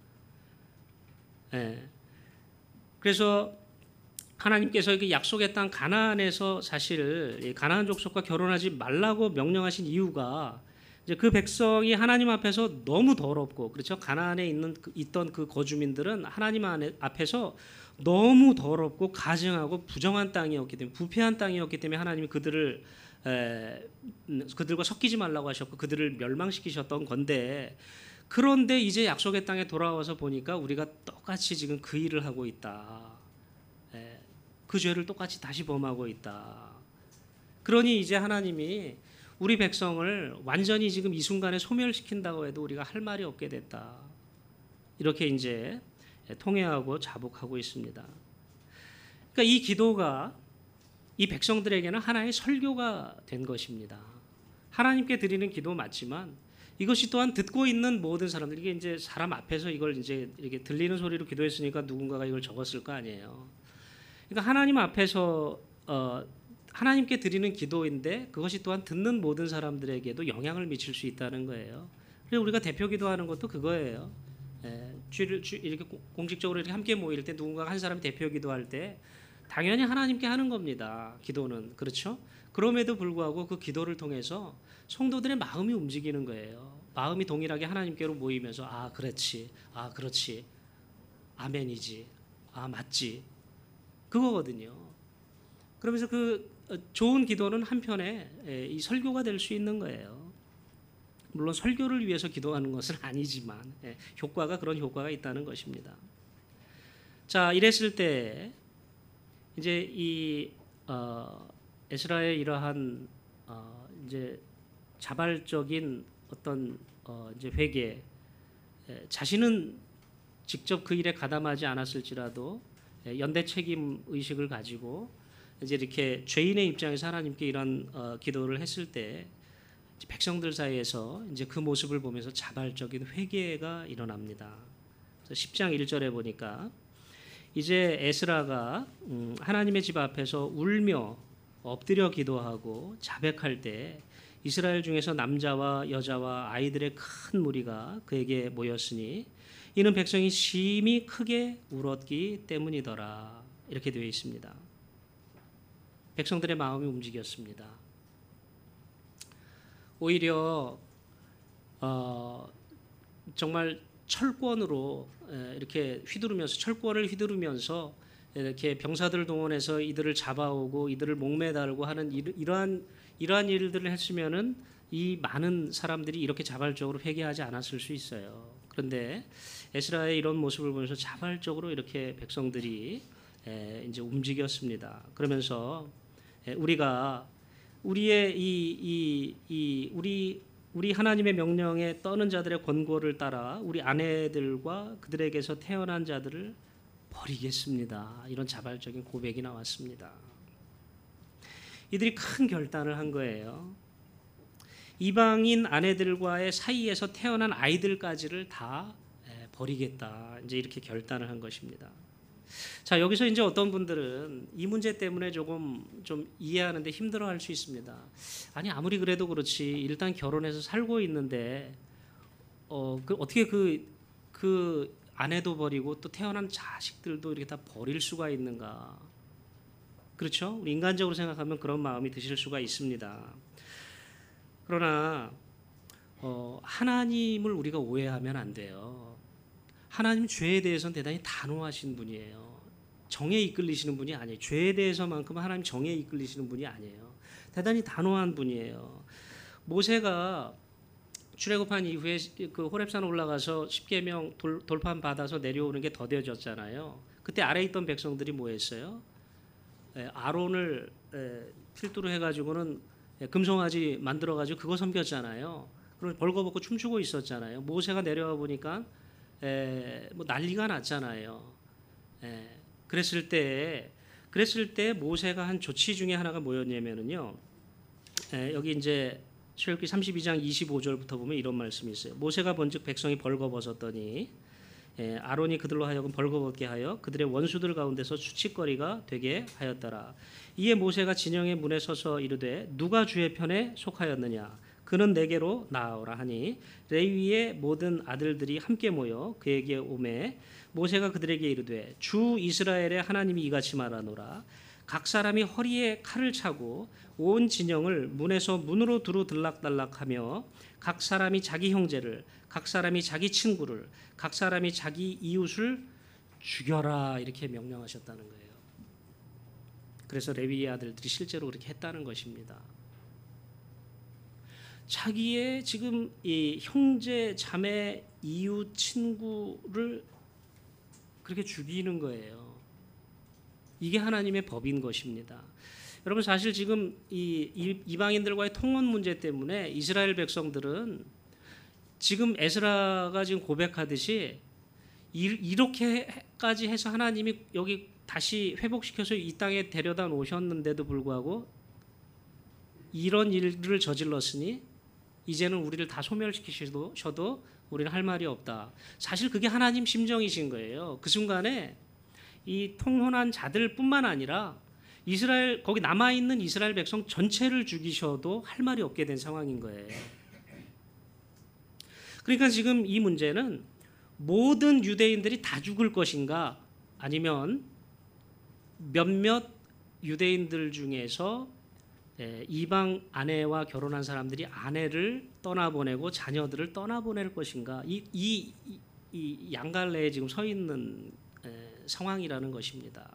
그래서 하나님께서 그 약속의 땅 가나안에서 사실 가나안 족속과 결혼하지 말라고 명령하신 이유가 이제 그 백성이 하나님 앞에서 너무 더럽고, 그렇죠? 가나안에 있던 그 거주민들은 하나님 앞에서 너무 더럽고 가증하고 부정한 땅이었기 때문에, 부패한 땅이었기 때문에 하나님이 그들과 섞이지 말라고 하셨고 그들을 멸망시키셨던 건데, 그런데 이제 약속의 땅에 돌아와서 보니까 우리가 똑같이 지금 그 일을 하고 있다. 그 죄를 똑같이 다시 범하고 있다. 그러니 이제 하나님이 우리 백성을 완전히 지금 이 순간에 소멸시킨다고 해도 우리가 할 말이 없게 됐다. 이렇게 이제 통회하고 자복하고 있습니다. 그러니까 이 기도가 이 백성들에게는 하나의 설교가 된 것입니다. 하나님께 드리는 기도 맞지만 이것이 또한 듣고 있는 모든 사람들, 이게 이제 사람 앞에서 이걸 이제 이렇게 들리는 소리로 기도했으니까 누군가가 이걸 적었을 거 아니에요. 그러니까 하나님 앞에서 하나님께 드리는 기도인데 그것이 또한 듣는 모든 사람들에게도 영향을 미칠 수 있다는 거예요. 그래서 우리가 대표 기도하는 것도 그거예요. 주를 이렇게 공식적으로 이렇게 함께 모일 때 누군가 한 사람이 대표 기도할 때 당연히 하나님께 하는 겁니다. 기도는 그렇죠. 그럼에도 불구하고 그 기도를 통해서 성도들의 마음이 움직이는 거예요. 마음이 동일하게 하나님께로 모이면서 아 그렇지, 아 그렇지, 아멘이지, 아 맞지, 그거거든요. 그러면서 그 좋은 기도는 한편에 이 설교가 될 수 있는 거예요. 물론 설교를 위해서 기도하는 것은 아니지만 효과가 그런 효과가 있다는 것입니다. 자, 이랬을 때 이제 이 에스라의 이러한 이제 자발적인 어떤 이제 회개, 자신은 직접 그 일에 가담하지 않았을지라도 연대 책임 의식을 가지고 이제 이렇게 죄인의 입장에서 하나님께 이런 기도를 했을 때 백성들 사이에서 이제 그 모습을 보면서 자발적인 회개가 일어납니다. 그래서 10장 1절에 보니까 이제 에스라가 하나님의 집 앞에서 울며 엎드려 기도하고 자백할 때 이스라엘 중에서 남자와 여자와 아이들의 큰 무리가 그에게 모였으니 이는 백성이 심히 크게 울었기 때문이더라. 이렇게 되어 있습니다. 백성들의 마음이 움직였습니다. 오히려 정말 철권으로 이렇게 휘두르면서 철권을 휘두르면서 이렇게 병사들을 동원해서 이들을 잡아오고 이들을 목매달고 하는 이러한 일들을 했으면은 이 많은 사람들이 이렇게 자발적으로 회개하지 않았을 수 있어요. 그런데 에스라의 이런 모습을 보면서 자발적으로 이렇게 백성들이 이제 움직였습니다. 그러면서 우리가 우리의 우리 하나님의 명령에 떠는 자들의 권고를 따라 우리 아내들과 그들에게서 태어난 자들을 버리겠습니다. 이런 자발적인 고백이 나왔습니다. 이들이 큰 결단을 한 거예요. 이방인 아내들과의 사이에서 태어난 아이들까지를 다 버리겠다. 이제 이렇게 결단을 한 것입니다. 자, 여기서 이제 어떤 분들은 이 문제 때문에 조금 좀 이해하는데 힘들어할 수 있습니다. 아니 아무리 그래도 그렇지 일단 결혼해서 살고 있는데 어떻게 그 아내도 버리고 또 태어난 자식들도 이렇게 다 버릴 수가 있는가? 그렇죠? 우리 인간적으로 생각하면 그런 마음이 드실 수가 있습니다. 그러나 하나님을 우리가 오해하면 안 돼요. 하나님 죄에 대해서는 대단히 단호하신 분이에요. 정에 이끌리시는 분이 아니에요. 죄에 대해서만큼 하나님 정에 이끌리시는 분이 아니에요. 대단히 단호한 분이에요. 모세가 출애굽한 이후에 그 호렙산 올라가서 십계명 돌판 받아서 내려오는 게 더뎌졌잖아요. 그때 아래에 있던 백성들이 뭐 했어요? 아론을 필두로 해가지고는 금송아지 만들어가지고 그거 섬겼잖아요. 그럼 벌거벗고 춤추고 있었잖아요. 모세가 내려와 보니까 뭐 난리가 났잖아요. 그랬을 때 모세가 한 조치 중에 하나가 뭐였냐면은요. 여기 이제 출애굽기 32장 25절부터 보면 이런 말씀이 있어요. 모세가 본즉 백성이 벌거벗었더니 아론이 그들로 하여금 벌거벗게 하여 그들의 원수들 가운데서 수치거리가 되게 하였더라. 이에 모세가 진영의 문에 서서 이르되 누가 주의 편에 속하였느냐? 그는 내게로 나아오라 하니 레위의 모든 아들들이 함께 모여 그에게 오매 모세가 그들에게 이르되 주 이스라엘의 하나님이 이같이 말하노라. 각 사람이 허리에 칼을 차고 온 진영을 문에서 문으로 두루 들락달락하며 각 사람이 자기 형제를 각 사람이 자기 친구를 각 사람이 자기 이웃을 죽여라 이렇게 명령하셨다는 거예요. 그래서 레위의 아들들이 실제로 그렇게 했다는 것입니다. 자기의 지금 이 형제, 자매, 이웃, 친구를 그렇게 죽이는 거예요. 이게 하나님의 법인 것입니다. 여러분 사실 지금 이 이방인들과의 통혼 문제 때문에 이스라엘 백성들은 지금 에스라가 지금 고백하듯이 이렇게까지 해서 하나님이 여기 다시 회복시켜서 이 땅에 데려다 놓으셨는데도 불구하고 이런 일을 저질렀으니 이제는 우리를 다 소멸시키셔도 우리는 할 말이 없다. 사실 그게 하나님 심정이신 거예요. 그 순간에 이 통혼한 자들뿐만 아니라 이스라엘 거기 남아 있는 이스라엘 백성 전체를 죽이셔도 할 말이 없게 된 상황인 거예요. 그러니까 지금 이 문제는 모든 유대인들이 다 죽을 것인가 아니면 몇몇 유대인들 중에서 이방 아내와 결혼한 사람들이 아내를 떠나보내고 자녀들을 떠나보낼 것인가 이 양갈래에 지금 서 있는 상황이라는 것입니다.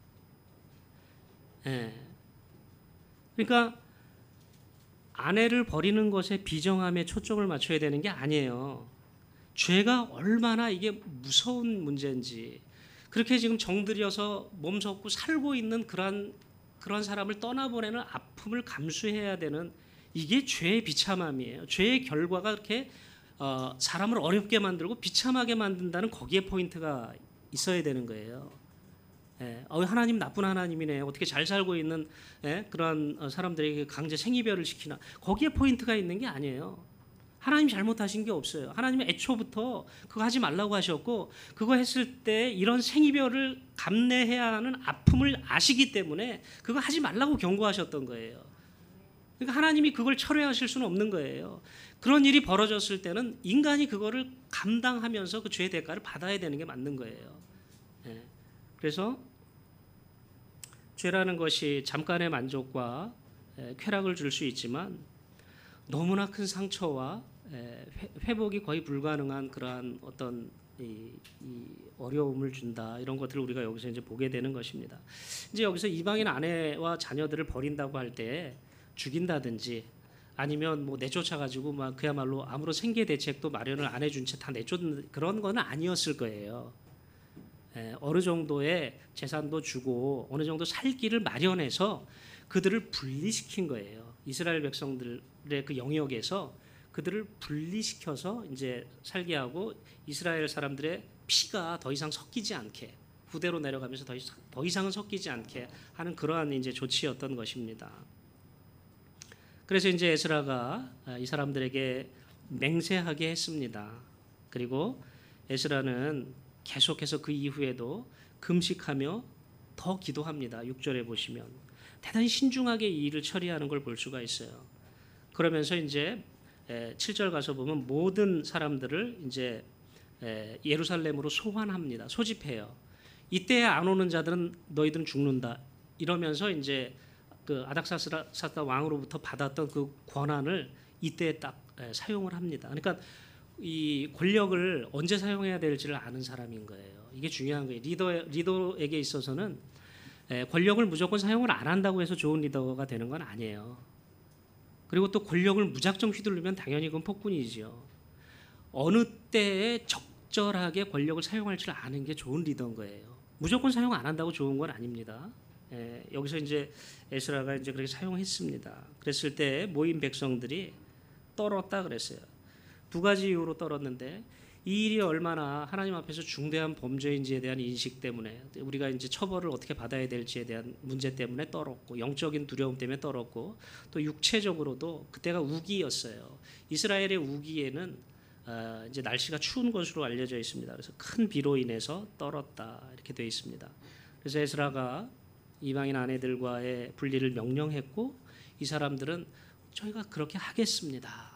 그러니까 아내를 버리는 것에 비정함에 초점을 맞춰야 되는 게 아니에요. 죄가 얼마나 이게 무서운 문제인지 그렇게 지금 정들여서 몸 섞고 살고 있는 그런 사람을 떠나보내는 아픔을 감수해야 되는 이게 죄의 비참함이에요. 죄의 결과가 그렇게 사람을 어렵게 만들고 비참하게 만든다는 거기에 포인트가 있어야 되는 거예요. 하나님 나쁜 하나님이네. 어떻게 잘 살고 있는 그러한 사람들에게 강제 생이별을 시키나. 거기에 포인트가 있는 게 아니에요. 하나님 잘못하신 게 없어요. 하나님은 애초부터 그거 하지 말라고 하셨고 그거 했을 때 이런 생이별을 감내해야 하는 아픔을 아시기 때문에 그거 하지 말라고 경고하셨던 거예요. 그러니까 하나님이 그걸 철회하실 수는 없는 거예요. 그런 일이 벌어졌을 때는 인간이 그거를 감당하면서 그 죄의 대가를 받아야 되는 게 맞는 거예요. 그래서 죄라는 것이 잠깐의 만족과 쾌락을 줄 수 있지만 너무나 큰 상처와 회복이 거의 불가능한 그러한 어떤 이 어려움을 준다 이런 것들을 우리가 여기서 이제 보게 되는 것입니다. 이제 여기서 이방인 아내와 자녀들을 버린다고 할 때 죽인다든지 아니면 뭐 내쫓아 가지고 막 그야말로 아무런 생계 대책도 마련을 안 해준 채 다 내쫓는 그런 건 아니었을 거예요. 어느 정도의 재산도 주고 어느 정도 살 길을 마련해서 그들을 분리시킨 거예요. 이스라엘 백성들의 그 영역에서 그들을 분리시켜서 이제 살게 하고 이스라엘 사람들의 피가 더 이상 섞이지 않게 후대로 내려가면서 더 이상은 섞이지 않게 하는 그러한 이제 조치였던 것입니다. 그래서 이제 에스라가 이 사람들에게 맹세하게 했습니다. 그리고 에스라는 계속해서 그 이후에도 금식하며 더 기도합니다. 6절에 보시면 대단히 신중하게 이 일을 처리하는 걸 볼 수가 있어요. 그러면서 이제 7절 가서 보면 모든 사람들을 이제 예루살렘으로 소환합니다. 소집해요. 이때 안 오는 자들은 너희들은 죽는다. 이러면서 이제 그 아닥사스다 왕으로부터 받았던 그 권한을 이때 딱 사용을 합니다. 그러니까 이 권력을 언제 사용해야 될지를 아는 사람인 거예요. 이게 중요한 거예요. 리더에게 있어서는 권력을 무조건 사용을 안 한다고 해서 좋은 리더가 되는 건 아니에요. 그리고 또 권력을 무작정 휘두르면 당연히 그건 폭군이죠. 어느 때에 적절하게 권력을 사용할 줄 아는 게 좋은 리더인 거예요. 무조건 사용 안 한다고 좋은 건 아닙니다. 여기서 이제 에스라가 이제 그렇게 사용했습니다. 그랬을 때 모인 백성들이 떨었다 그랬어요. 두 가지 이유로 떨었는데 이 일이 얼마나 하나님 앞에서 중대한 범죄인지에 대한 인식 때문에 우리가 이제 처벌을 어떻게 받아야 될지에 대한 문제 때문에 떨었고 영적인 두려움 때문에 떨었고 또 육체적으로도 그때가 우기였어요. 이스라엘의 우기에는 이제 날씨가 추운 것으로 알려져 있습니다. 그래서 큰 비로 인해서 떨었다 이렇게 되어 있습니다. 그래서 에스라가 이방인 아내들과의 분리를 명령했고 이 사람들은 저희가 그렇게 하겠습니다.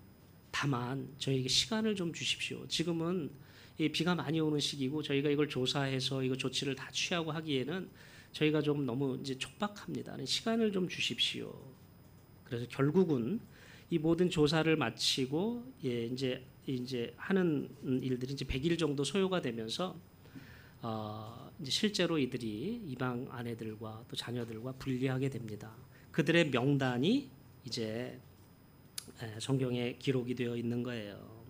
다만 저희에게 시간을 좀 주십시오. 지금은 비가 많이 오는 시기고 저희가 이걸 조사해서 이거 조치를 다 취하고 하기에는 저희가 좀 너무 이제 촉박합니다. 시간을 좀 주십시오. 그래서 결국은 이 모든 조사를 마치고 이제 하는 일들이 이제 100일 정도 소요가 되면서 이제 실제로 이들이 이방 아내들과 또 자녀들과 분리하게 됩니다. 그들의 명단이 이제 성경에 기록이 되어 있는 거예요.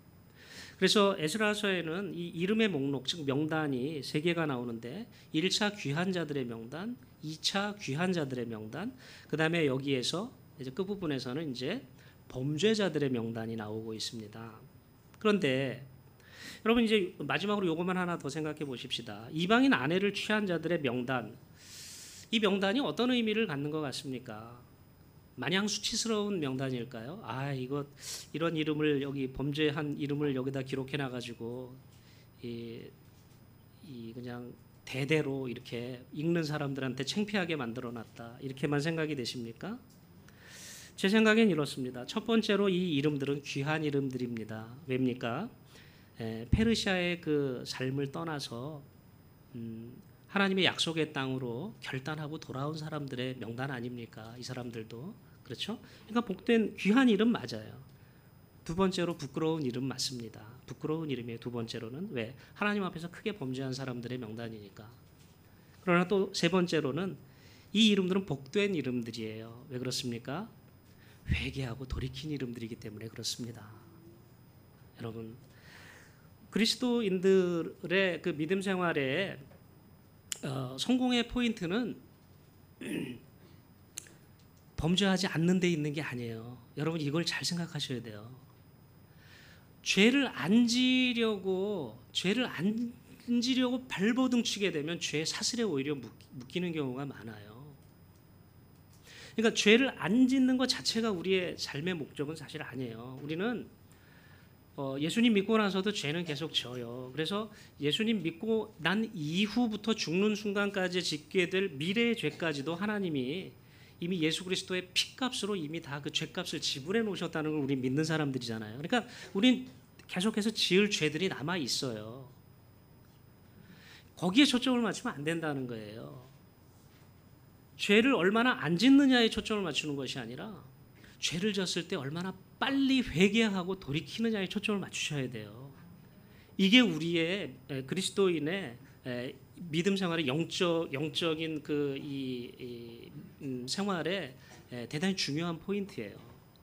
그래서 에스라서에는 이 이름의 목록 즉 명단이 3개가 나오는데 1차 귀한 자들의 명단, 2차 귀한 자들의 명단, 그다음에 여기에서 이제 끝부분에서는 이제 범죄자들의 명단이 나오고 있습니다. 그런데 여러분 이제 마지막으로 요것만 하나 더 생각해 보십시다. 이방인 아내를 취한 자들의 명단, 이 명단이 어떤 의미를 갖는 것 같습니까? 마냥 수치스러운 명단일까요? 아, 이거 이런 이름을 여기 범죄한 이름을 여기다 기록해 놔 가지고 이 그냥 대대로 이렇게 읽는 사람들한테 창피하게 만들어 놨다. 이렇게만 생각이 되십니까? 제 생각엔 이렇습니다. 첫 번째로 이 이름들은 귀한 이름들입니다. 왜입니까? 페르시아의 그 삶을 떠나서 하나님의 약속의 땅으로 결단하고 돌아온 사람들의 명단 아닙니까? 이 사람들도 그렇죠? 그러니까 복된 귀한 이름 맞아요. 두 번째로 부끄러운 이름 맞습니다. 부끄러운 이름이에요. 두 번째로는 왜? 하나님 앞에서 크게 범죄한 사람들의 명단이니까. 그러나 또 세 번째로는 이 이름들은 복된 이름들이에요. 왜 그렇습니까? 회개하고 돌이킨 이름들이기 때문에 그렇습니다. 여러분, 그리스도인들의 그 믿음 생활에 성공의 포인트는 범죄하지 않는 데 있는 게 아니에요. 여러분 이걸 잘 생각하셔야 돼요. 죄를 안 지려고 발버둥 치게 되면 죄 사슬에 오히려 묶이는 경우가 많아요. 그러니까 죄를 안 짓는 것 자체가 우리의 삶의 목적은 사실 아니에요. 우리는 예수님 믿고 나서도 죄는 계속 져요. 그래서 예수님 믿고 난 이후부터 죽는 순간까지 짓게 될 미래의 죄까지도 하나님이 이미 예수 그리스도의 피값으로 이미 다 그 죄값을 지불해 놓으셨다는 걸 우리 믿는 사람들이잖아요. 그러니까 우린 계속해서 지을 죄들이 남아 있어요. 거기에 초점을 맞추면 안 된다는 거예요. 죄를 얼마나 안 짓느냐에 초점을 맞추는 것이 아니라 죄를 졌을 때 얼마나 빨리 회개하고 돌이키느냐에 초점을 맞추셔야 돼요. 이게 우리의 그리스도인의 믿음 생활의 영적인 그 생활에 대단히 중요한 포인트예요.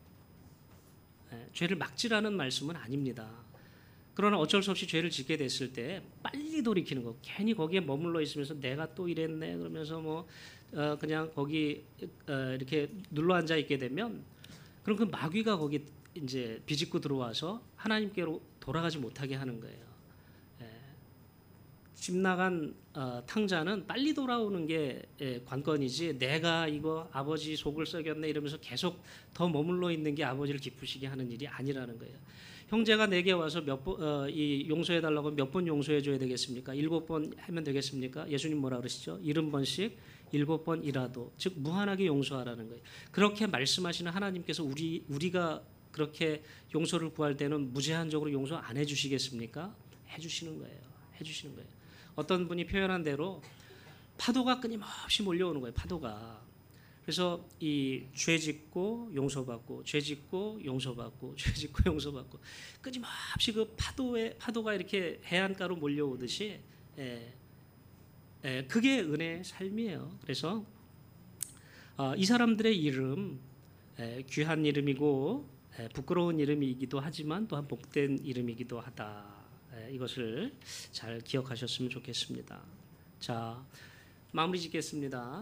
죄를 막지라는 말씀은 아닙니다. 그러나 어쩔 수 없이 죄를 짓게 됐을 때 빨리 돌이키는 거. 괜히 거기에 머물러 있으면서 내가 또 이랬네 그러면서 뭐 그냥 거기 이렇게 눌러 앉아 있게 되면 그럼 그 마귀가 거기 이제 비집고 들어와서 하나님께로 돌아가지 못하게 하는 거예요. 집 나간 탕자는 빨리 돌아오는 게 관건이지 내가 이거 아버지 속을 썩였네 이러면서 계속 더 머물러 있는 게 아버지를 기쁘시게 하는 일이 아니라는 거예요. 형제가 내게 와서 용서해 달라고 몇 번 용서해 줘야 되겠습니까? 7번 하면 되겠습니까? 예수님 뭐라 그러시죠? 70번씩 7번이라도 즉 무한하게 용서하라는 거예요. 그렇게 말씀하시는 하나님께서 우리가 그렇게 용서를 구할 때는 무제한적으로 용서 안 해주시겠습니까? 해주시는 거예요. 해주시는 거예요. 어떤 분이 표현한 대로 파도가 끊임없이 몰려오는 거예요. 파도가. 그래서 이 죄짓고 용서받고 죄짓고 용서받고 죄짓고 용서받고 끊임없이 그 파도가 이렇게 해안가로 몰려오듯이 그게 은혜의 삶이에요. 그래서 이 사람들의 이름 귀한 이름이고 부끄러운 이름이기도 하지만 또한 복된 이름이기도 하다. 이것을 잘 기억하셨으면 좋겠습니다. 자, 마무리 짓겠습니다.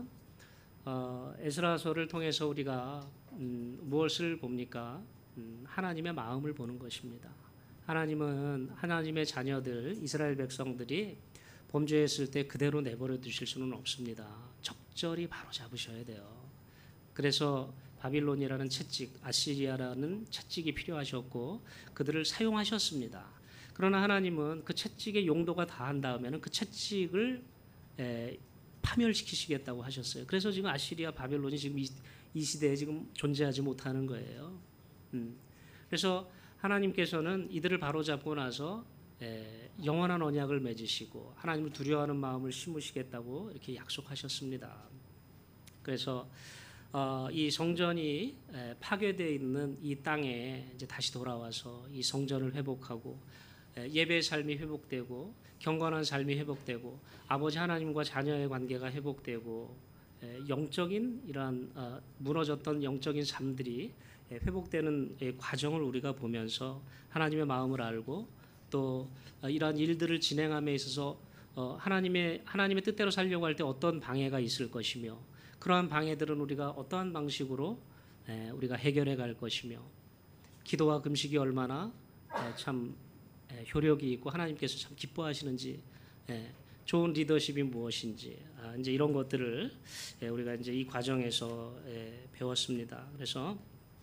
에스라서를 통해서 우리가 무엇을 봅니까? 하나님의 마음을 보는 것입니다. 하나님은 하나님의 자녀들 이스라엘 백성들이 범죄했을 때 그대로 내버려 두실 수는 없습니다. 적절히 바로 잡으셔야 돼요. 그래서 바빌론이라는 채찍, 아시리아라는 채찍이 필요하셨고 그들을 사용하셨습니다. 그러나 하나님은 그 채찍의 용도가 다한 다음에는 그 채찍을 파멸시키시겠다고 하셨어요. 그래서 지금 아시리아, 바벨론이 지금 이 시대에 지금 존재하지 못하는 거예요. 그래서 하나님께서는 이들을 바로잡고 나서 영원한 언약을 맺으시고 하나님을 두려워하는 마음을 심으시겠다고 이렇게 약속하셨습니다. 그래서 이 성전이 파괴되어 있는 이 땅에 이제 다시 돌아와서 이 성전을 회복하고 예배의 삶이 회복되고 경건한 삶이 회복되고 아버지 하나님과 자녀의 관계가 회복되고 영적인 이러한 무너졌던 영적인 삶들이 회복되는 과정을 우리가 보면서 하나님의 마음을 알고 또 이러한 일들을 진행함에 있어서 하나님의 뜻대로 살려고 할 때 어떤 방해가 있을 것이며 그러한 방해들은 우리가 어떠한 방식으로 우리가 해결해 갈 것이며 기도와 금식이 얼마나 참 효력이 있고 하나님께서 참 기뻐하시는지, 좋은 리더십이 무엇인지, 이제 이런 것들을 우리가 이제 이 과정에서 배웠습니다. 그래서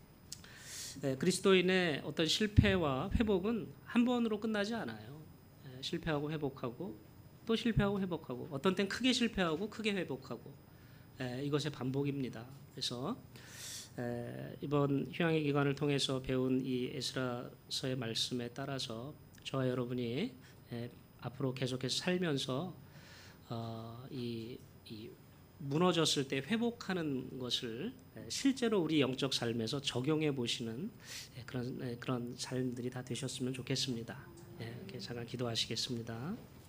그리스도인의 어떤 실패와 회복은 한 번으로 끝나지 않아요. 실패하고 회복하고 또 실패하고 회복하고, 어떤 땐 크게 실패하고 크게 회복하고, 이것의 반복입니다. 그래서 이번 휴양의 기간을 통해서 배운 이 에스라서의 말씀에 따라서 저와 여러분이 앞으로 계속해서 살면서 이 무너졌을 때 회복하는 것을 실제로 우리 영적 삶에서 적용해 보시는 그런 삶들이 다 되셨으면 좋겠습니다. 이렇게 잠깐 기도하시겠습니다.